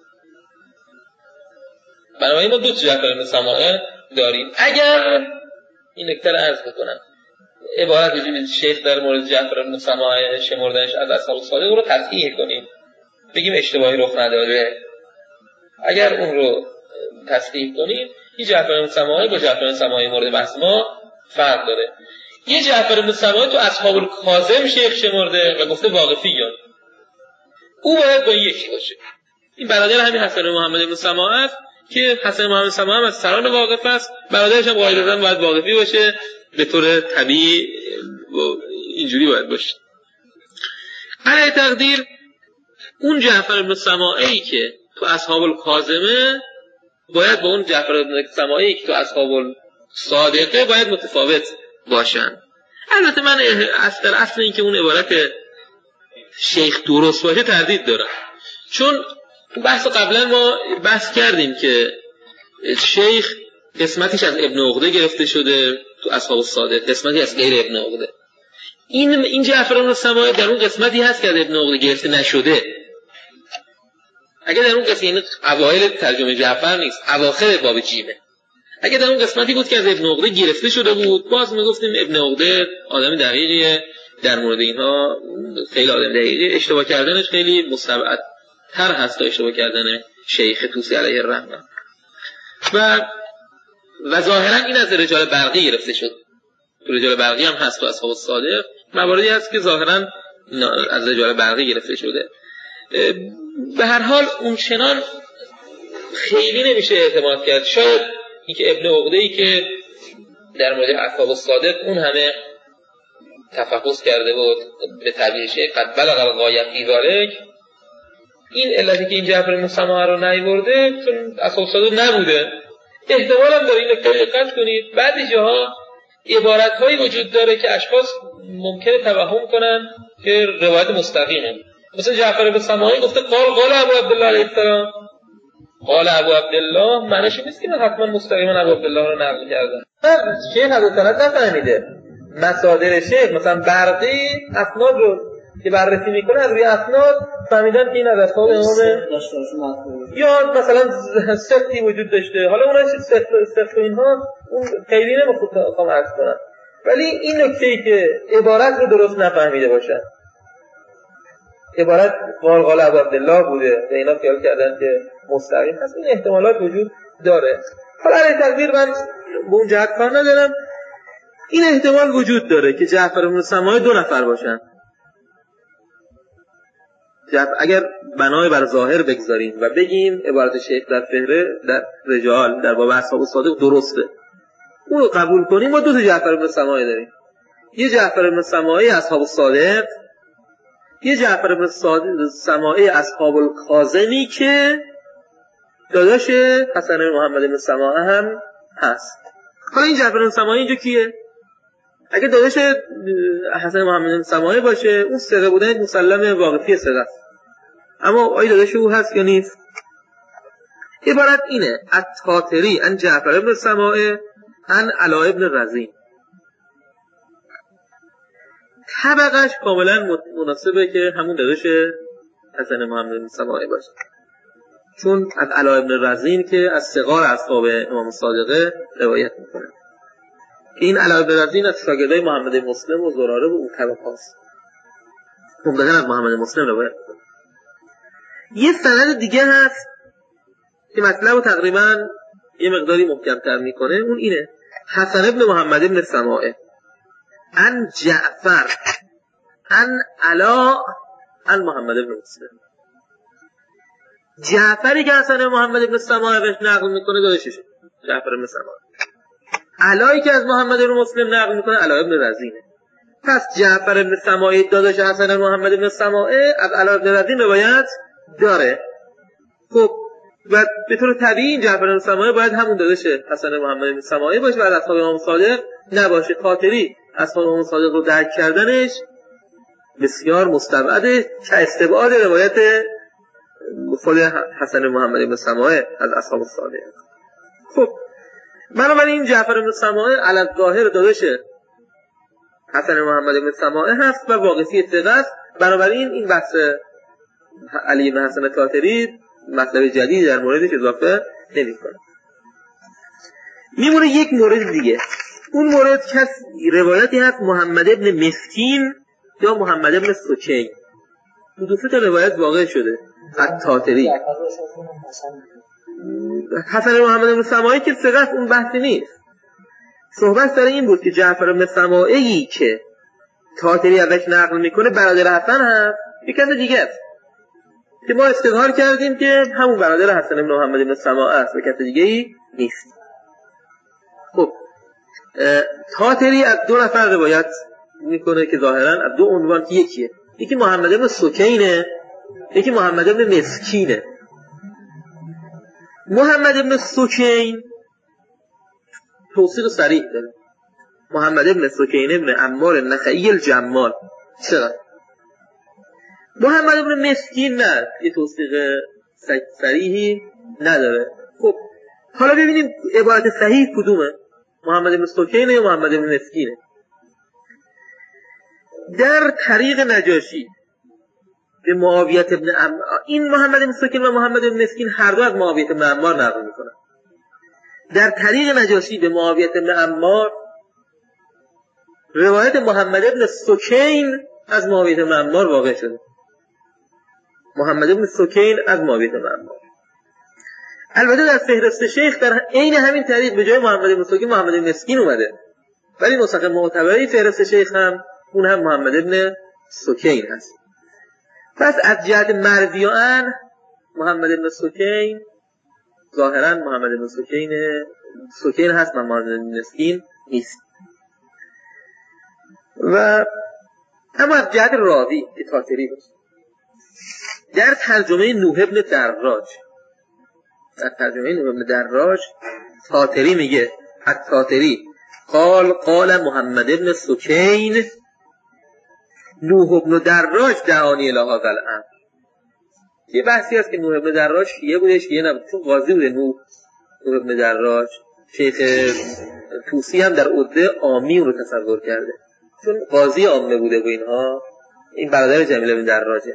بنابراین ما دو تا جعفر بن سماع داریم. اگر این نکته رو عرض بکنم، عبارت بجید شیخ در مورد جعفر بن سماع شمردنش از اصحاب صادق رو تصحیح کنیم، بگیم اشتباهی رخ نداره، اگر اون رو تصحیح کنیم، این جعفر بن سماع با جعفر بن سماع مورد بحث ما فرق داره. یه جعفر بن سماع تو اصحاب الکاظم شیخ شمرده و گفته واقفیان، او باید با یکی باشه. این برادر همین حسن محمد بن سماع است که حسن محمد سماع هم از سران واقف است، برادرش هم قاعدتاً باید واقفی باشه، به طور طبیعی اینجوری باید باشه. علی تقدیر اون جعفر بن سماعی که تو اصحاب الکاظمه باید با اون جعفر بن سماعی که تو اصحاب الصادقه باید متفاوت باشن. البته من اصل اصل این که اون عبارت شیخ درست باشه تردید دارن. چون بحث قبلا ما بحث کردیم که شیخ قسمتیش از ابن عقده گرفته شده تو اصحاب الصادق، قسمتی از غیر ابن عقده. این این جعفر بن سماعه در اون قسمتی هست که از ابن عقده گرفته نشده. اگه در اون قسمت، یعنی اوایل ترجمه جعفر نیست، اواخر باب جیمه. اگه در اون قسمتی بود که از ابن عقده گرفته شده بود، باز میگفتیم ابن عقده آدم دقیقیه، در مورد اینها خیلی آدم دقیقیه، اشتباه کردنش خیلی مستبعد تر هست تا اشتباه کردن شیخ طوسی علیه الرحمه. و و ظاهرا این از رجال برقی گرفته شد. رجال برقی هم هست تو اصحاب الصادق، مواردی هست که ظاهرا از رجال برقی گرفته شده. به هر حال اون چنان خیلی نمیشه اعتماد کرد. شاید اینکه ابن عقده‌ای که در مورد اصحاب الصادق اون همه تفحص کرده بود به تعبیر شیخ قد بلغ الغایه فی ذلک، این علتی که این جعفر بن سماعه رو نیورده چون اصحاب الصادق نبوده. احتمال هم داره، این نکته دقت کنید بعضی جاها عبارت‌هایی وجود داره که اشخاص ممکنه توهم کنن که روایت مستقیمه. مثلا جعفر بن سماعه گفته قال قال ابو عبدالله علیه السلام، قال ابو عبدالله معنیش نیست که من حتما مستقیما ابو عبدالله رو نقل کردم. شیخ از سند نفهمیده مصادر شیخ، مثلا برقی اسناد رو که بررسی میکنه از روی اسناد فهمیدن که این از اصحاب امام، یا مثلا سختی وجود داشته. حالا اونها چه سخت سخت و اینها اون خیلی نمیخوام عرض کنم، ولی این نکته‌ای که عبارت رو درست نفهمیده باشن، عبارت قال قال ابو عبدالله بوده و اینا خیال کردن که مستقیم هست، این احتمالات وجود داره. حالا علی تقدیر من به اون جهت کار ندارم، این احتمال وجود داره که جعفر بن سماعه دو نفر باشن. اگر بنای بر ظاهر بگذاریم و بگیم عبارت شیخ در فهره در رجال در باب اصحاب الصادق درسته، اون رو قبول کنیم، ما دو تا جعفر بن سماعه داریم. یه جعفر بن سماعه اصحاب الصادق، یه جعفر بن سماعه اصحاب الکاظمی که داداش حسن محمد بن سماعه هم هست. حالا این جعفر بن سماعه اینجا کیه؟ اگه داداش حسن محمد بن سماعه باشه اون ثقه بودن مسلم واقفی ثقه است، اما آیا داداش او هست یا نیست؟ عبارت اینه: الطاطری ان جعفر بن سماعه ان علاء بن رزین. طبقش کاملا مناسبه که همون داداش حسن محمد بن سماعه باشه، چون از علاء بن رزین که از صغار اصحاب امام صادقه روایت میکنه. این علاء بن رزین از شاگردای محمد مسلم و زراره و اون طبقاست، عمدتاً از محمد مسلم روایت میکنه. یه سند دیگه هست که مطلب رو تقریبا یه مقداری محکم‌تر میکنه، اون اینه: حسن بن محمد بن سماعه ان جعفر ان علاء ان محمد بن مسلم. جعفری که حسن محمد بن سماعه بهش نقل میکنه داداششه جعفر بن سماعه، علایی که از محمد بن مسلم نقل میکنه علاء بن رزینه. پس جعفر بن سماعه داداش حسن محمد بن سماعه از علاء بن رزین روایت داره. خب و به طور طبیعی جعفر بن سماعه باید همون داداش حسن محمد بن سماعه باشه و از اصحاب امام صادق نباشه. خاطری اصحاب امام صادق رو درک کردنش بسیار مستبعده که استبعاد روایت خود حسن محمد بن سماعه از اصحاب صادق. خب بنابراین این جعفر بن سماعه علی الظاهر داداش حسن محمد بن سماعه هست و واقفی ثقه است. بنابراین این بحث علی بن حسن طاطری مطلب جدید در موردش اضافه نمی‌کنه. میمونه یک مورد دیگه. اون مورد که روایتی هست محمد ابن مسکین یا محمد ابن سکین، دو دو سه تا روایت واقع شده از طاطری. حسن محمد بن سماعه که ثقه اون بحثی نیست. صحبت سر این بود که جعفر بن سماعه‌ای که طاطری ازش نقل میکنه برادر حسن هست، یک کس دیگه است که ما استظهار کردیم که همون برادر حسن بن محمد بن سماعه است و کس دیگه ای نیست. خب طاطری از دو نفر روایت میکنه که ظاهرا از دو عنوان که یکیه، یکی محمد بن سکینه، یکی محمد بن مسکینه. محمد بن سکین توصیق صریح داره: محمد بن سکین بن عمار النخعی الجمال. چرا؟ محمد بن مسکین نه، یه توصیق صریحی نداره. خب حالا ببینیم عبارت صحیح کدومه، محمد بن سکین یا محمد بن مسکینه. در طریق نجاشی به معاویه ابن عمار، این محمد بن سکین و محمد بن مسکین هر دو از معاویه ابن عمار نقل میکنن. در طریق نجاشی به معاویه ابن عمار، روایت محمد بن سکین از معاویه ابن عمار واقع شده. محمد بن سکین از معاویه ابن عمار. البته در فهرست شیخ در عین همین طریق به جای محمد بن سکین محمد بن مسکین اومده، ولی نسخه معتبری فهرست شیخ هم اون هم محمد بن سکین هست. پس از جهت مرویان محمد بن سکین ظاهرا محمد بن سکین سکین هست، محمد بن مسکین نیست. و اما از جهت راوی تاتری هست. در ترجمه نوح ابن دراج، در ترجمه نوح ابن دراج تاتری میگه، از تاتری قال قال محمد بن سکین نوح ابن دراج دعانی الی هذا الامر. یه بحثی هست که نوح ابن دراج شیعه بوده، شیعه نبود، چون قاضی بوده. نوح نوح ابن دراج شیخ طوسی هم در عده عامی رو تصور کرده، چون قاضی عامه بوده و اینها. این برادر جمیل بن دراجه،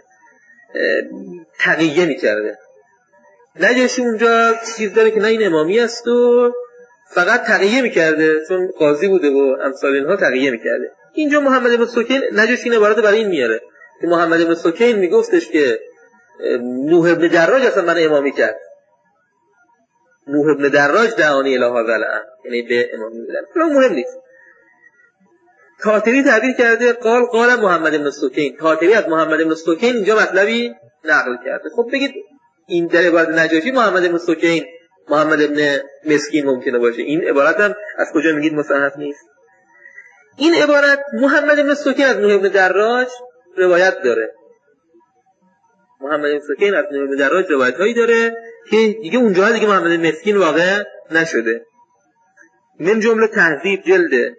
تقیه میکرده. نجاشی اونجا چیز داره که نه این امامی است و فقط تقیه میکرده، چون قاضی بوده و امثال اینها تقیه میکرده. اینجا محمد بن سکین نجاشی این عبارت برای این میاره که محمد بن سکین میگفتش که نوح ابن دراج اصلا من امامی کرد. نوح ابن دراج دعانی الی هذا الامر، یعنی به امامی بودن. اون مهم نیست. تاتری تعبیر کرده قال قال محمد بن سکین. تاتری از محمد بن سکین اینجا مطلبی نقل کرده. خب بگید این در عبارت نجاشی محمد بن سکین محمد بن مسکین ممکنه باشه، این عبارت هم از کجا میگید مصحح نیست؟ این عبارت محمد بن سکین از نوح بن دراج روایت داره. محمد بن سکین از نوح بن دراج روایت هایی داره که دیگه اونجا دیگه محمد بن مسکین واقع نشده. من جمله تهذیب جلد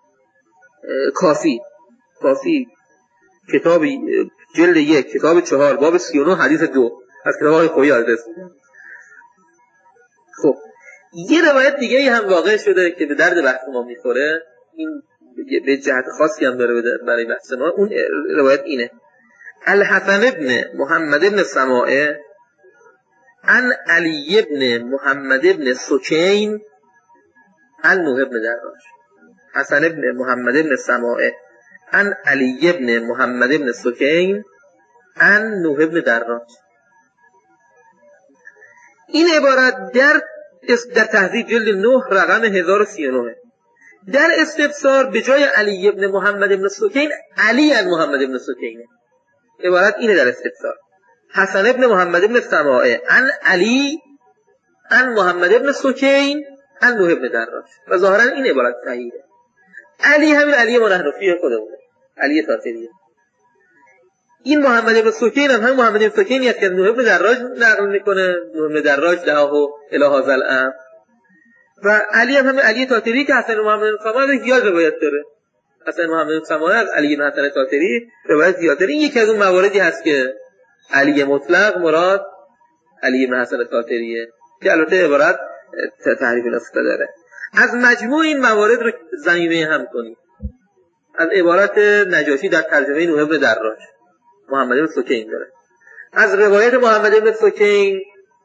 کافی کافی کتاب جلد یک کتاب چهار باب سی و نه حدیث دو از کتاب های خویی آدرس. خب یه روایت دیگه هم واقع شده که به درد بحث ما میخوره، این به جهت خاصی هم داره برای بحث ما. اون روایت اینه: الحسن ابن محمد ابن سماعه عن علی ابن محمد ابن سکین عن نوح ابن دراج. حسن ابن محمد ابن سماعه عن علی ابن محمد ابن سکین عن نوح ابن دراج. این عبارت در در تهذیب جلد نه رقم هزار و سی و نه. در استفسار به جای علی ابن محمد ابن سکین علی از محمد ابن سکینه. عبارت اینه در استفسار: حسن ابن محمد ابن سماعه عن علی عن محمد ابن سکین عن نوح ابن دراج. و ظاهرا این عبارت صحیحه. علی همین علی منحنفی خودمونه، علی تاتریه. این محمد ابن سکین هم همین محمد ابن سکینی است که نوح ابن دراج نقل میکنه. نوح ابن دراج دعاه الی هذا الامر. و علی هم همین علی تاتری که حسن محمد بن سماعه زیاد روایت داره. حسن محمد بن سماعه از علی بن حسن تاتری روایت زیاد داره. این یکی از اون مواردی هست که علی مطلق مراد علی بن حسن تاتریه، که البته عبارت تحریف نسخه داره. از مجموع این موارد رو ضمیمه هم کنیم. از عبارت نجاشی در ترجمه نوح ابن دراج محمد بن سکین داره. از روایت محمد بن سکین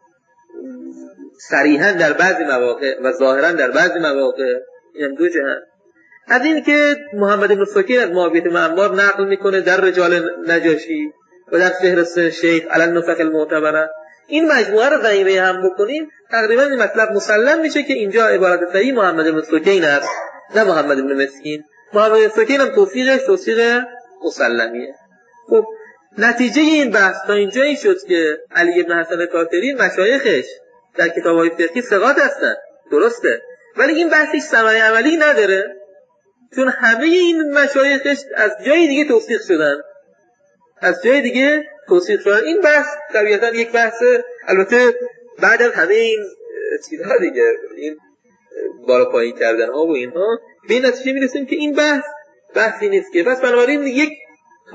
صریحا در بعضی مواقع و ظاهرا در بعضی مواقع، این دو جهت. از این که محمد بن سکین از معاویه بن عمار نقل میکنه در رجال نجاشی و در فهرست شیخ علی النسخ المعتبره، این مجموعه رو ضمیمه هم بکنیم تقریبا این مطلب مسلم میشه که اینجا عبارت صحیح محمد بن سکین است، نه محمد بن مسکین. محمد بن سکین هم توصیقش توصیق مسلمیه. خب نتیجه این بحث تا اینجا این شد که علی بن حسن تاتری مشایخش در کتاب‌های فقهی ثقات هستن، درسته، ولی این بحثش ثمره عملی نداره، چون همه این مشایخش از جای دیگه توصیق شدن، از جای دیگه توصیق شدن. این بحث طبیعتا یک بحث، البته بعد از همه این چیزها دیگه، این بالا پایین کردن ها و اینها، به این نتیجه میرسیم که این بحث بحثی نیست که. پس بنابراین یک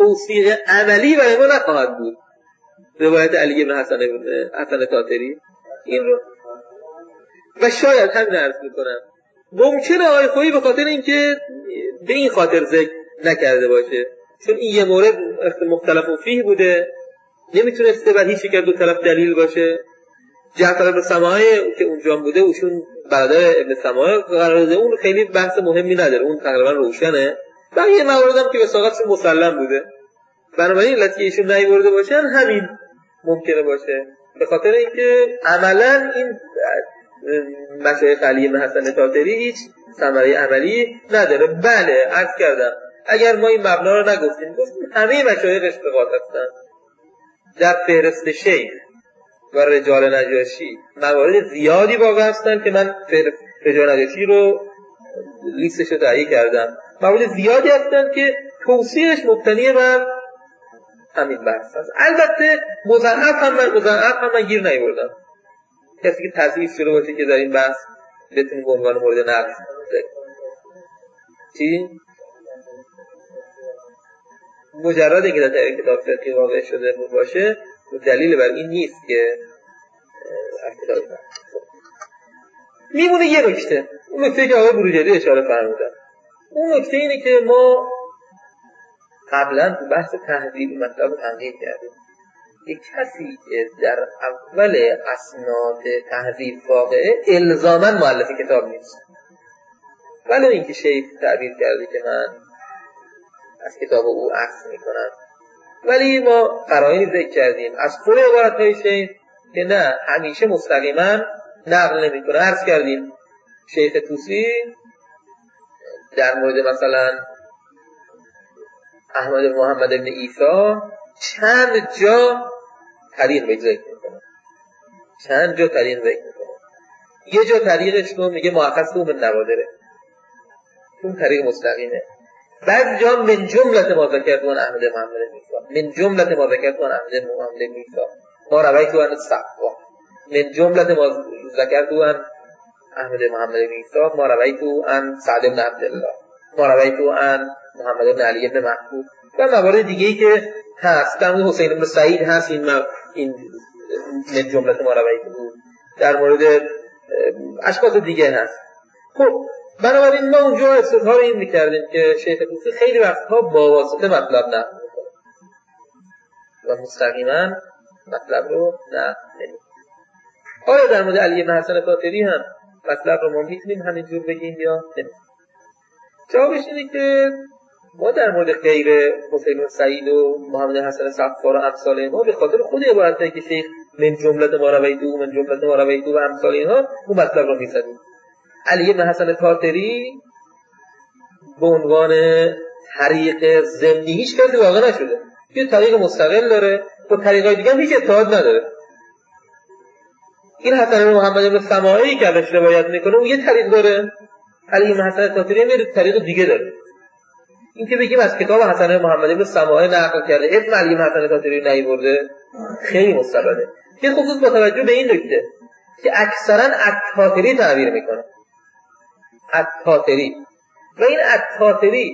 توصیق عملی برای ما نخواهد بود. روایت علی بن حسن بن حسن طاطری این رو و شاید همین عرض میکنم ممکنه آقای خویی به خاطر اینکه به این خاطر ذکر نکرده باشه، چون این یه مورد مختلف فیه بوده، نمیتونسته بر هیچ یک از دو طرف دلیل باشه. جعفر بن سماعه که اونجا بوده، اوشون برادر ابن سماعه قرار داده، اون خیلی بحث مهمی نداره، اون تقریبا روشنه. بقیه مواردم که به ساقطش مسلم بوده، بنابراین علتی ایشون نیورده باشن همین ممکنه باشه، به خاطر اینکه عملا این مشایخ علی بن حسن طاطری هیچ ثمره عملی نداره. بله عرض کردم اگر ما این مبنا رو نگفتیم، گفتیم همه مشایخ اشتقاق هستن. در فهرست شیخ و رجال نجاشی موارد زیادی واقع هستن که من رجال نجاشی رو لیستش رو تهیه کردم، موارد زیادی هستن که توصیحش مبتنی بر همین بحث هست. البته مضاعف هم من مضاعف هم من گیر نیوردم، کسی که تضعیف شده باشه که در این بحث بتونیم به عنوان مورد نقد چی؟ مجرد اینکه در کتاب فقهی واقع شده باشه دلیل بر این نیست که میمونه یه نکته، اون نکته که آقای بروجردی اشاره فرمودن. اون نکته اینه که ما قبلا تو بحث تهذیب مطلب تنقیح کردیم. یک کسی که در اول اسناد تهذیب واقعه الزاماً مؤلف کتاب نیست، ولی اینکه شیخ تعبیر کرده که من از کتاب او عکس میکنم، ولی ما قرائنی ذکر کردیم از خود عبارت‌های شیخ که نه همیشه مستقیما نقل نمیکنه. عرض کردیم شیخ طوسی در مورد مثلا احمد محمد بن عیسی چند جا طریق به ذکر میکنه، چند جا طریق ذکر میکنه. یه جا طریقش رو میگه مؤخذ او من نوادره، اون طریق مستقیمه. بعد جا من جملت ما ذکرتون احمد محمد بن عیسی، من جملت ما ذکرتون احمد محمد بن عیسی ما روایتو عن الصحابه، من جملت ما ذکرتون احمد محمد بن عیسی ما روایتو عن سعد بن عبدالله، ما روایتو عن محمد بن علی بن محبوب و موارد دیگه‌ای که هست. در مورد حسین بن سعید هست این م... این من جملت ما روایتو، در مورد اشخاص دیگه هست. خب بنابراین ما اونجا استظهار این میکردیم که شیخ طوسی خیلی وقتها با واسطه مطلب نقل میکنه و مستقیما مطلب رو نقل نمیکنه. آیا در مورد علی بن حسن طاطری هم مطلب رو ما میتونیم همینجور بگیم یا نمیتونیم؟ جوابش اینه که ما در مورد غیر حسین بن سعید و محمد حسن صفار و امثال ما به خاطر خود عبارتی که شیخ من جملت ما رویتو من جملت ما رویتو و امثال اینها اون مطلب رو میزنیم. علی بن حسن طاطری به عنوان طریق ضمنی هیچ کسی واقع نشده، یه طریق مستقل داره، با طریقای دیگه هم هیچ اتحاد نداره. این حسن بن محمد بن سماعی که ازش روایت میکنه اون یه طریق داره، علی بن حسن طاطری هم یه طریق دیگه داره. این که بگیم از کتاب حسن بن محمد بن سماعی نقل کرده اسم علی بن حسن طاطری نیورده خیلی مستبده، به خصوص با توجه به این نکته که اکثرا الطاطری تعبیر میکنه، الطاطری و این الطاطری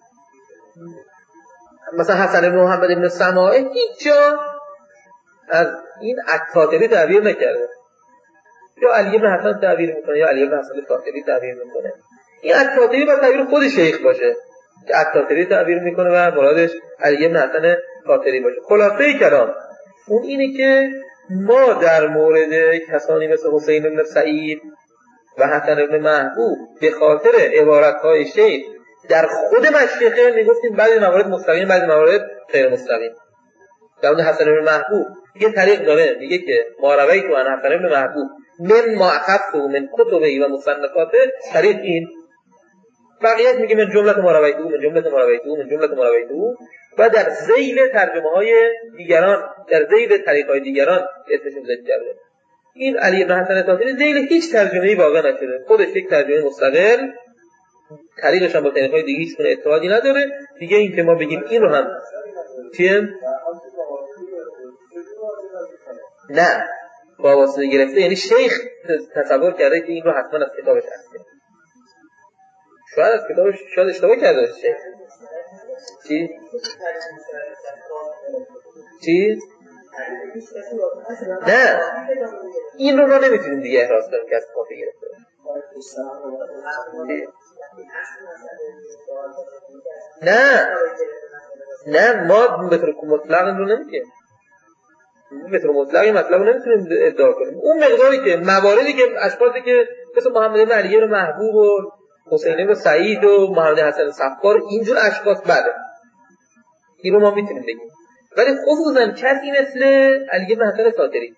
مثلا حسن بن محمد بن سماعی هیچ جا از این الطاطری تعبیر نکرده، یا علی بن حسن تعبیر میکنه یا علی بن حسن طاطری تعبیر میکنه. این الطاطری باید تعبیر خود شیخ باشه که الطاطری تعبیر میکنه و مرادش علی بن حسن طاطری باشه. خلاصه کلام اون اینه که ما در مورد کسانی مثل حسین بن سعید و حسن بن محبوب به خاطر عبارت‌های شیخ در خود مشیخه میگفتیم بعضی موارد مستقیم بعضی موارد غیر مستقیم. در مورد حسن بن محبوب یه طریق داره میگه که ما رویتو عن حسن بن محبوب من ما اخذته من کتبه و مصنفاته، طریق این. بقیه میگه من جملت ما رویتو من جملت ما رویتو من جملت ما رویتو و در ذیل ترجمه‌های دیگران در ذیل طریق‌های دیگران اسمش ذکر کرده. این علی بن حسن طاطری ذیل هیچ ترجمه‌ای واقع نشده، خودش یک ترجمه مستقل، طریقش هم با طریق‌های دیگه هیچ گونه اتحادی نداره. دیگه این که ما بگیم این رو هم چیه؟ نه با واسطه گرفته، یعنی شیخ تصور کرده که این رو حتما از کتابش هست. شاید از کتابش شاید اشتباه کرده شیخ. چی؟ چی؟ نه این رو ما نمیتونیم دیگه احراز کنیم که از کافی گرفته نه نه ما متر مطلق رو نمیگیم متر مطلقی مطلب رو نمیتونیم ادعا کنیم. اون مقداری که مواردی که اشخاصی که مثل محمد بن علی بن محبوب و حسین بن سعید و محمد حسن صفار اینجور اشخاص بله این رو ما میتونیم بگیم، ولی خصوصا کسی مثل علی بن حسن صادری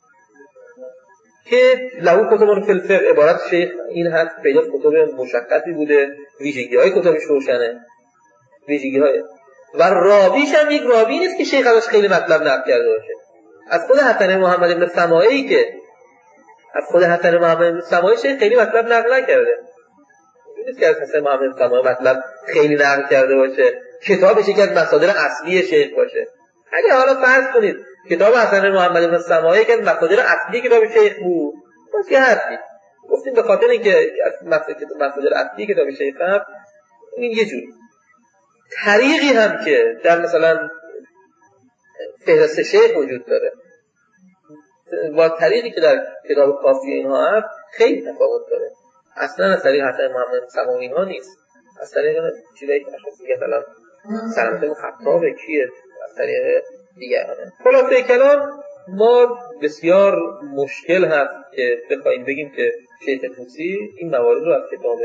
که لهو کتب فی الفقه عبارت شیخ این هست پیدا کتب مشخصی بوده، ویژگی‌های کتابش روشنه، ویژگی‌های و راویش هم یک راوی نیست که شیخ ازش خیلی مطلب نقل کرده باشه. از خود حسن محمد بن سماعی که از خود حسن محمد بن سماعی شیخ خیلی مطلب نقل نکرده، نیست که از حسن محمد بن سماعی مطلب خیلی نقل کرده باشه، کتابش یکی از مصادر اصلی شیخ باشه. اگه حالا فرض کنید کتاب حسن محمد بن سماعی که مصادر اصلی کتاب شیخ بود، پس که حرفی گفتیم به خاطر اینکه مصادر اصلی کتاب شیخ هست این یه جوری طریقی هم که در مثلا فهرست شیخ وجود داره با طریقی که در کتاب کافی اینها هست خیلی تفاوت داره. اصلا از طریق حسن محمد بن سماعی اینها نیست، از طریق چیزایی که اشخاص دیگه مثلا سلامت بن خطاب کیه، از طریق دیگرانه. خلاصه کلام ما بسیار مشکل هست که بخوایم بگیم که شیخ طوسی این موارد رو از کتاب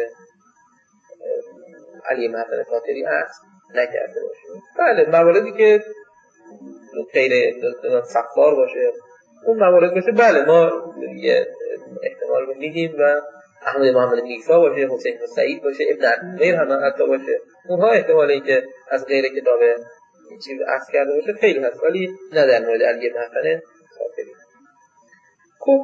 علی بن حسن صادری هست نکرده باشه. بله مواردی که غیر صفار باشه اون موارد باشه بله ما یه احتمال رو میدیم و احمد محمد بن عیسی باشه، حسین بن سعید باشه، ابن عبدالغیر هم حتی باشه، اونها احتمالی که از غیر کتاب چیز عکس کرده باشه خیلی هست، ولی نه در مورد علی بن حسن صادری. خب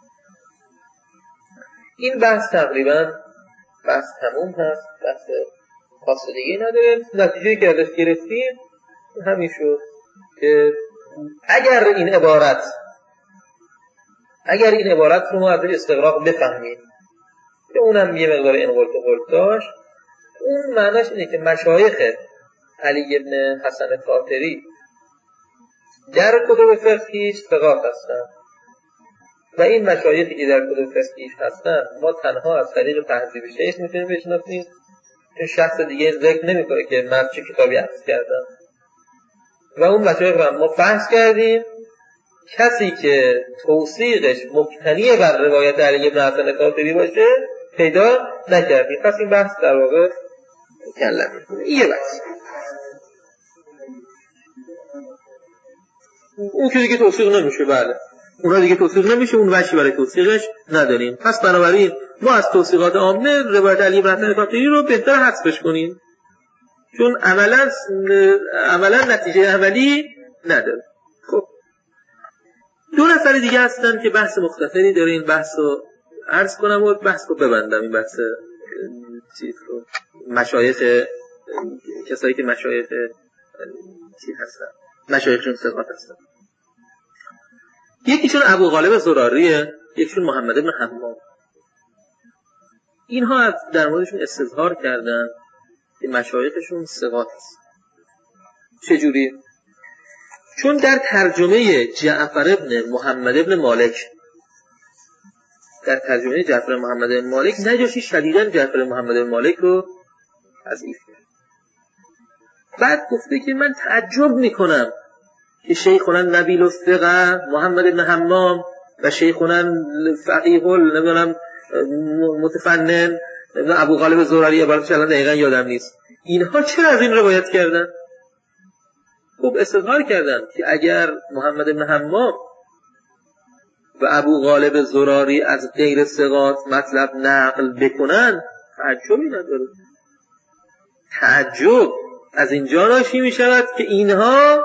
این بحث تقریبا بحث تموم هست، بحث خاص دیگه نداره. نتیجه‌ای که ازش گرفتیم همین شد که اگر این عبارت اگر این عبارت رو ما ازش استقراق بفهمیم که اونم یه مقدار انقلت و قلت داشت، اون معناش اینه که مشایخ علی بن حسن صادری در کتب فقهی ثقات هستن و این مشایخی که در کتب فقهی هستن ما تنها از طریق تهذیب شیخ میتونیم بشناسیم، چون شخص دیگه ذکر نمیکنه که من چه کتابی عکس کردم و اون مشایخ رو ما بحث کردیم. کسی که توثیقش مبتنی بر روایت علی بن حسن صادری باشه پیدا نکردیم. پس این بحث در واقع کلمه یه بحث اون که دیگه توثیق نمیشه، بله اونا دیگه توثیق نمیشه، اون وجهی برای توثیقش نداریم. پس بنابراین ما از توثیقات عامه روایت علی بن حسن صادری رو بهتر حذفش کنیم چون عملا عملا نتیجه عملی نداره. خب دو نفر دیگه هستن که بحث مختصری داره، این بحث رو عرض کنم و بحث رو ببندم. این بحث چیز رو مشایخ کسایی که مشایخ چی هستن مشایخشون ثقات هستن، یکیشون ابو غالب زراریه، یکیشون محمد بن حمام. اینها در موردشون استظهار کردن که مشایخشون ثقات هست. چجوری؟ چون در ترجمه جعفر ابن محمد ابن مالک در ترجمه جعفر محمد ابن مالک نجاشی شدیداً جعفر محمد ابن مالک رو تضعیف کرد. بعد گفته که من تعجب میکنم که شیخنا نبیل الثقه محمد ابن حمام و شیخنا فقیه نمیدونم متفنن ابو غالب زراری عبارتش الان دقیقاً یادم نیست، اینها چرا از این روایت کردن؟ خوب استظهار کردن که اگر محمد بن حمام و ابو غالب زراری از غیر ثقات مطلب نقل بکنن تعجبی نداره. تعجب از اینجا ناشی می شود که اینها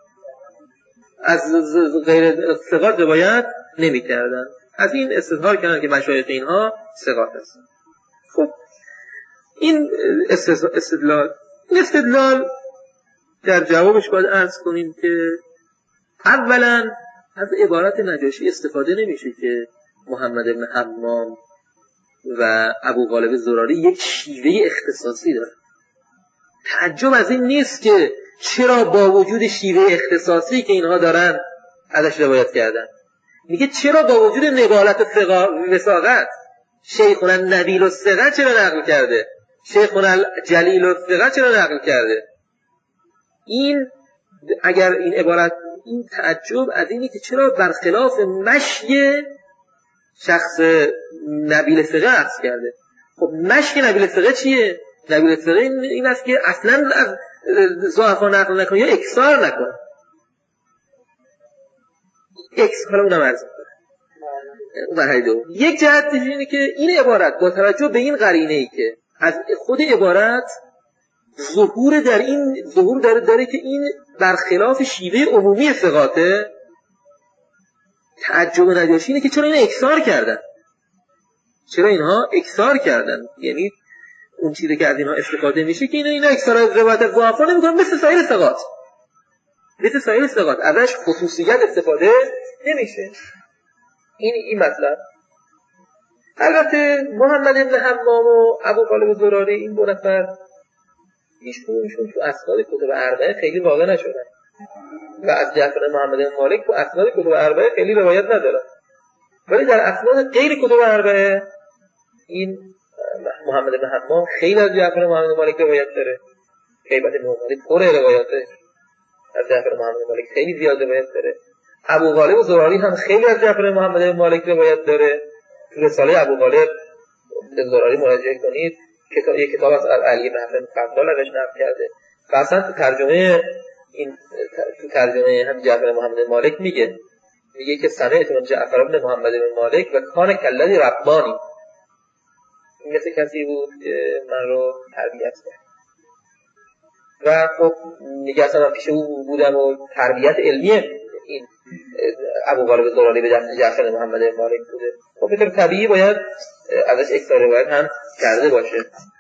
از غیر ثقات روایت نمی کردن. از این استظهار کردن که مشایخ اینها ثقات هستن. خب این استدلال این استدلال در جوابش باید عرض کنیم که اولا از عبارت نجاشی استفاده نمیشه که محمد بن حمام و ابو غالب زراری یک شیوه اختصاصی داره. تعجب از این نیست که چرا با وجود شیوه اختصاصی که اینها دارن ازش روایت کردن. میگه چرا با وجود نقالت و وثاقت شیخنا النبیل الثقه چرا نقل کرده، شیخنا الجلیل الثقه چرا نقل کرده. این اگر این عبارت، این تعجب از اینه که چرا برخلاف مشی شخص نبیل ثقه عرض کرده. خب مشی نبیل ثقه چیه؟ نبیل ثقه این است که اصلا از ضعفا نقل نکنه یا اکثار نکنه. اکثار اونم عرض میکنه. مرحله دوم یک جهت اینه که این عبارت با توجه به این قرینه ای که از خود عبارت ظهور در این ظهور داره, داره که این برخلاف شیوه عمومی ثقاته. تعجب نجاشی اینه که چرا اینا اکثار کردن، چرا اینها اکثار کردن، یعنی اون چیزی که از اینها استفاده میشه که اینا اینا اکثار از روایت ضعفا نمیکنن مثل سایر ثقات، مثل سایر ثقات ازش خصوصیت استفاده نمیشه. این این مطلب. البته محمد بن حمام و ابو غالب زراری این دو نفر هیچ کدومشون تو اسناد کتب اربعه خیلی واقع نشدن و از جعفر محمد بن مالک تو اسناد کتب اربعه خیلی روایت ندارن، ولی در اسناد غیر کتب اربعه این محمد بن حمام خیلی از جعفر محمد بن مالک روایت داره. غیبت محمدی پر روایاته از جعفر محمد بن مالک خیلی زیاد روایت داره. ابو غالب زراری هم خیلی از جعفر محمد بن مالک روایت داره. تو رساله ابو غالب زراری مراجعه کنید، کتاب یک کتاب از علی بن حسن فضال ازش نقل کرده. و اصلا تو ترجمه این تو ترجمه هم جعفر محمد بن مالک میگه میگه که سمعت من جعفر بن محمد بن مالک و کان کلذی ربانی، این مثل کسی بود که من رو تربیت کرد و خب میگه اصلا من پیش او بودم و تربیت علمیه این ابو غالب زراری به دست جعفر محمد بن مالک بوده. خب به طور طبیعی باید ازش اکثار روایت هم کرده باشه.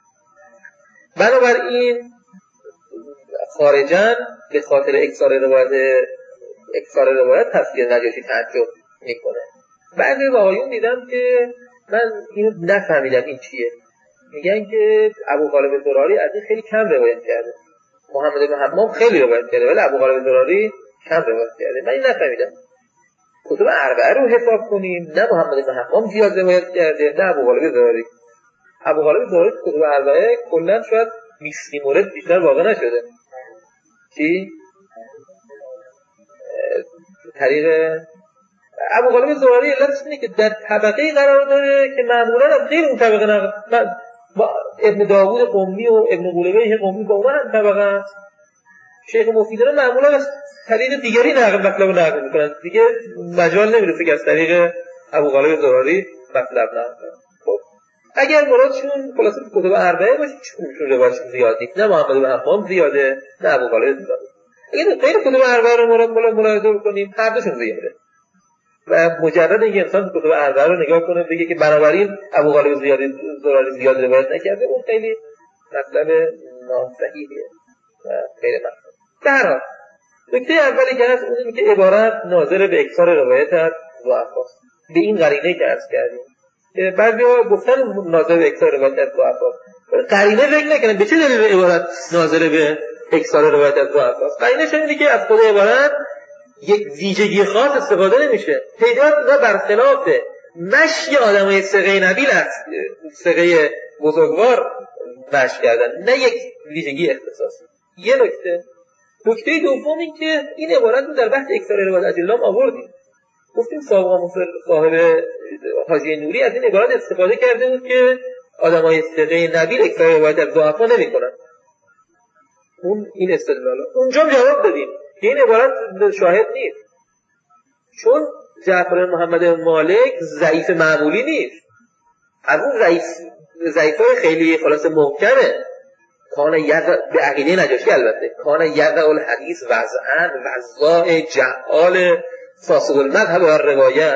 بنابراین خارجاً به خاطر اکثار روایت اکثار روایت تفسیر نجاشی تعجب میکنه. بعضی آقایون دیدم که من اینو نفهمیدم این چیه، میگن که ابو غالب زراری از این خیلی کم روایت کرده، محمد بن حمام خیلی روایت کرده ولی ابو غالب زراری کم روایت کرده. من این نفهمیدم. کتب اربعه رو حساب کنیم، نه محمد بن حمام زیاد روایت کرده نه ابو غالب زراری. ابو غالب زراری کتب اربعه کلا شاید بیست مورد بیشتر واقع نشده. چی؟ طریق ابو غالب زراری علتش اینه که در طبقه قرار داره که معمولا از غیر اون طبقه نقل با ابن داوود قمی و ابن قولبه قمی با اون هم طبقه است. شیخ مفید رو معمولا از طریق دیگری نقل مطلب نقل میکنن، دیگه مجال نمیرسه که از طریق ابو غالب زراری مطلب نقل کنن. خب اگر مرادشون خلاصه کتب اربعه باشه چون روایتشون زیاد نیست، نه محمد بن حمام زیاده نه ابو غالب زیاده. اگر غیر کتب اربعه رو مراد ملاحظه کنیم هر دوشون زیاده و مجرد اینکه انسان کتب اربعه رو نگاه کنه بگه که بنابراین ابو غالب زیادی زراری زیاد روایت نکرده، اون خیلی مطلب ناصحیحه و غیر مطلب. در هر حال نکته اولی که هست اونه که عبارت ناظر به اکثار روایت از ضعفاست. به این قرینه که عرض کردیم بعضی‌ها گفتن ناظر به اکثار روایت از ضعفاست، قرینه فکر نکنن به چه دلیل عبارت ناظر به اکثار روایت از ضعفاست. قرینه اینه که از خود عبارت یک ویژگی خاص استفاده نمیشه. تعداد اینا برخلاف مشی آدمای ثقه نبیل است، ثقه بزرگوار مشی کردن، نه یک ویژگی اختصاصی. یه نکته. نکته دوم این که این عبارت رو در بحث اکثار روایت اجلام آوردیم. گفتیم سابقا مصر صاحب حاجی نوری از این عبارت استفاده کرده بود که آدمای ثقه نبیل اکثار روایت از ضعفا نمی‌کنن. اون این استدلال اونجا جواب دادیم که این عبارت شاهد نیست، چون جعفر محمد بن مالک ضعیف معمولی نیست، از اون ضعیف ضعیفای خیلی خلاص محکمه. کان یضع به عقیده نجاشی البته کان یضع الحدیث وضعا وضاع جهال فاسد المذهب و روایت.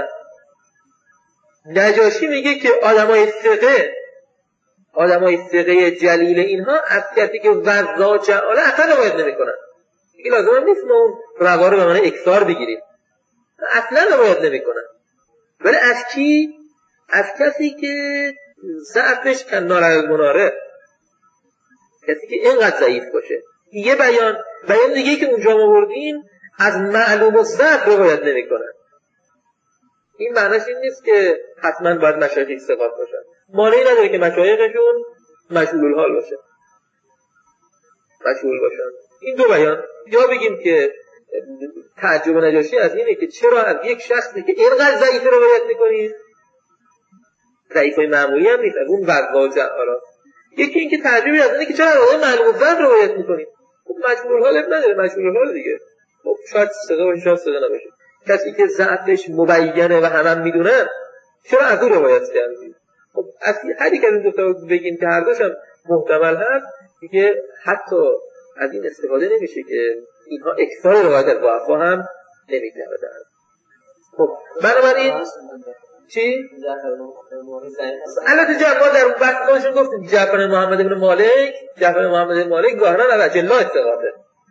نجاشی میگه که آدمای ثقه آدمای ثقه جلیل اینها از کسی که وضاع جهاله اصلا روایت نمیکنن. این لازم نیست ما اون روا رو به معنی اکثار بگیریم، اصلا روایت نمیکنن. ولی از کی؟ از کسی که ضعفش کنار از مناره، کسی که اینقدر ضعیف باشه. یه بیان بیان دیگه که اونجا آوردین از معلوم الضعف روایت نمیکنن. این معنیش این نیست که حتما باید مشایخ ثقات باشن. مانعی نداره که مشایخشون مجهول الحال باشه. مجهول باشن. این دو بیان یا بگیم که تعجب نجاشی از اینه که چرا از یک شخصی که اینقدر ضعیف روایت میکنید، ضعیفای معمولی هم نیست، از اون وقوع جهالا. یکی این که تعجبی از اینه که چرا از معلوم الضعف روایت میکنید. خب مجهول الحال نداره، مجهول الحال دیگه. خب شاید ثقه باشه، شاید ثقه نباشه. کسی که ضعفش مبینه و همه هم میدونن چرا از اون روایت کردید؟ خب از هر یک از این دو تا بگیم که هر دوش هم محتمل هست، دیگه حتی از این استفاده نمیشه که اینها اکثار روایت از ضعفا هم نمیگذره. خب بنابراین چی؟ البته جعفر در بحث خودشون گفتیم جعفر محمد بن مالک جعفر محمد بن مالک ظاهرا از اجلا استقاطه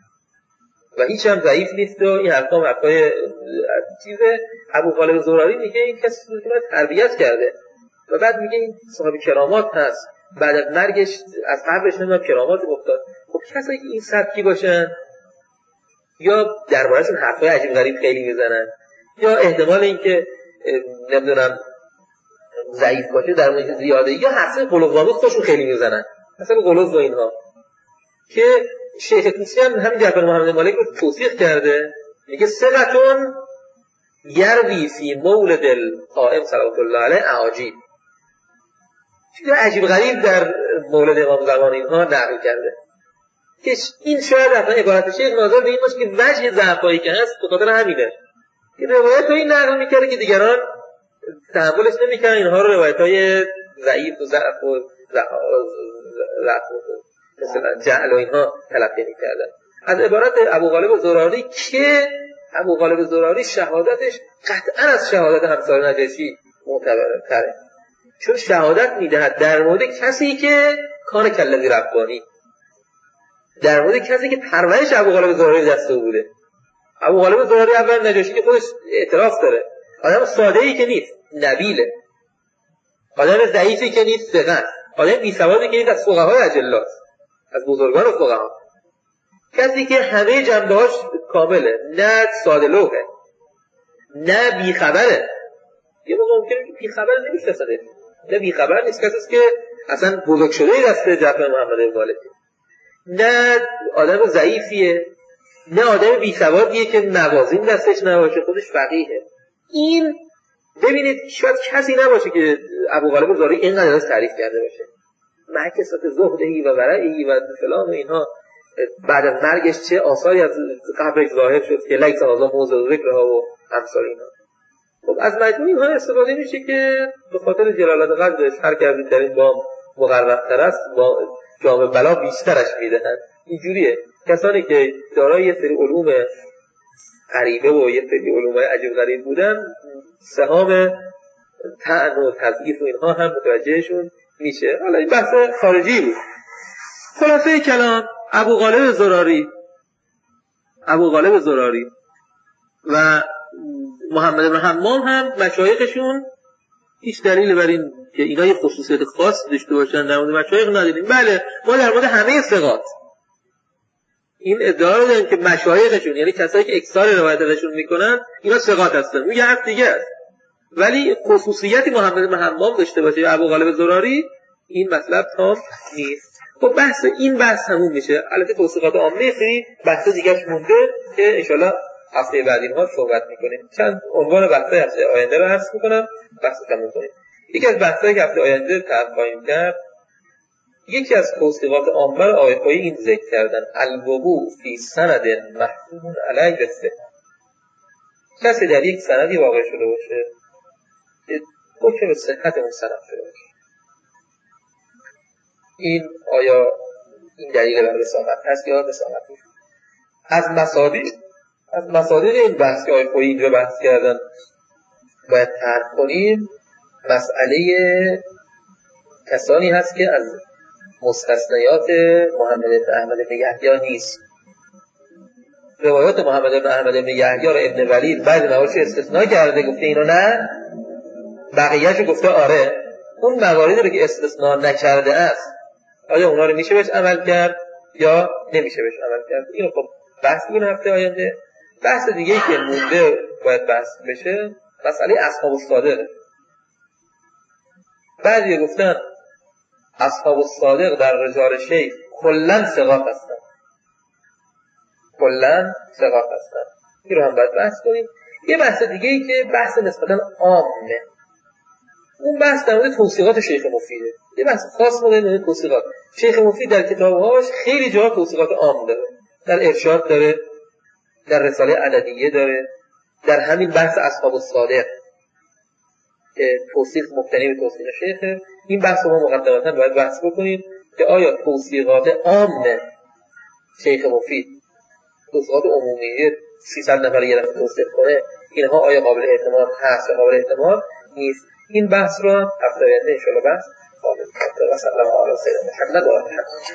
و هیچ هم ضعیف نیست و این حرفا حرفای چیزه. ابو غالب زراری میگه این کسی که تربیت کرده و بعد میگه این صاحب کرامات هست، بعد از مرگش از قبرش نمیدونم کرامات افتاد. خب کسایی که این سبکی باشن یا درباره‌شون حرفای عجیب غریب خیلی میزنن یا احتمال اینکه نمیدونم ضعیف باشه در مورد زیاده یا حرفای قلوزآمیز خودشون خیلی میزنن، مثلا قلوز و اینها که شیخ طوسی هم همین جعفر محمد مالک رو توصیف کرده، میگه ثقتون یروی فی مولد القائم صلوات الله علیه اعاجیب. چیز عجیب غریب در مولد امام زمان اینها نقل کرده که این شاید اصلا عبارت شیخ ناظر به این باشه که وجه ضعفایی که هست به خاطر همینه که روایت های نقل میکرده که دیگران تحملش نمیکنن، اینها رو روایت های ضعیف و ضعف و ضعف مثلا جهل و اینها تلقی میکردن. از عبارت ابو غالب زراری که ابو غالب زراری شهادتش قطعا از شهادت همسال نجاشی معتبره تره، چون شهادت میدهد در مورد کسی که کار کلذی ربانی، در مورد کسی که پرورش ابو غالب زراری دست او بوده. ابو غالب زراری اول نجاشی که خودش اعتراف داره آدم ساده ای که نیست، نبیله، آدم ضعیفی که نیست، ثقه، آدم بی سوادی که نیست، از فقهای اجلاست، از بزرگان فقها، کسی که همه جنبه‌هاش کامله، نه ساده لوحه نه بی خبره. یه موقع ممکنه بی خبر نمیشه، نه بی خبر نیست، کسی که اصلا بزرگ شده دست جعفر محمد مالک، نه آدم ضعیفیه نه آدم بی سوادیه که موازین دستش نباشه، خودش فقیهه. این ببینید شاید کسی نباشه که ابو غالب زراری اینقدر از تعریف کرده باشه، معکسات زهدهی و ورعی و فلان و اینها بعد از مرگش چه آثاری از قبرش ظاهر شد که لیس هذا موضع ذکرها و امثال اینا. خب از مجموع اینها استفاده میشه که به خاطر جلالت قدرش هر کی از در این بام مقرب‌تر است با جام بلا بیشترش میدهند. اینجوریه کسانی که دارای یه سری علوم غریبه و یه سری علوم عجیب غریب بودن، سهام طعن و تضعیف و اینها هم متوجهشون میشه. حالا این بحث خارجی بود. خلاصه کلام ابو غالب زراری ابو غالب زراری و محمد بن حمام هم مشایخشون هیچ دلیل بر این که اینا یه خصوصیت خاص داشته باشن در مورد مشایخ ندیدیم. بله ما در مورد همه ثقات این ادعا رو داریم که مشایخشون یعنی کسایی که اکثار روایت ازشون میکنن اینا ثقات هستن، اون یه حرف دیگه است، ولی خصوصیتی محمد بن حمام داشته باشه یا ابو غالب زراری این مطلب تام نیست. خب بحث این بحث همون میشه. البته توصیفات عامه خیلی بحث دیگه‌اش مونده که ان شاءالله هفته بعد اینها صحبت میکنیم. چند عنوان بحث‌های هفته آینده رو عرض میکنم بحث تموم کنیم. یکی از بحث‌هایی که هفته آینده طرح خواهیم کرد، یکی از توصیفات عامه رو آیه‌های این ذکر کردن الوقوع فی سند محکوم علیه بالصحه. کسی در یک سندی واقع شده باشه که حکم صحت اون سند شده باشه، این آیا این دلیل بر وساقت هست یا وساقت نیست؟ از مصادیق از مصادیق این بحث که آیه خویی اینجا بحث کردن باید طرح کنیم مسئله کسانی هست که از مستثنیات محمد بن احمد بن یحیی نیست. روایات محمد بن احمد بن یحیی رو ابن ولید بعضی مواردش استثناء کرده، گفته اینو نه، بقیه‌اشو گفته آره. اون مواردی رو که استثناء نکرده است آیا اونا رو میشه بهش عمل کرد یا نمیشه بهش عمل کرد؟ اینو خب بحث می‌کنیم هفته آینده. بحث دیگه‌ای که مونده باید بحث بشه مسئله اصحاب الصادق. بعضی گفتن اصحاب الصادق در رجال شیخ کلاً ثقات هستن، کلاً ثقات هستن. این رو هم باید بحث کنیم. یه بحث دیگه‌ای که بحث نسبتاً عامه، اون بحث در مورد توصیقات شیخ مفیده. یه بحث خاص مورد در توصیقات شیخ مفید. در کتاب‌هاش خیلی جا توصیقات عام داره، در ارشاد داره، در رساله عددیه داره، در همین بحث اصحاب الصادق که توصیق مبتنی به توصیق شیخه. این بحث رو ما مقدمتاً باید بحث بکنیم که آیا توصیقات عام شیخ مفید، توصیقات عمومی سیصد نفر یه دفعه توصیق کنه، اینها آیا قابل اعتماد هست یا قابل اعتماد نیست؟ این بحث رو هفته آینده ان شاء الله بحث خواهیم کرد. و صلی الله علی سیدنا محمد و آله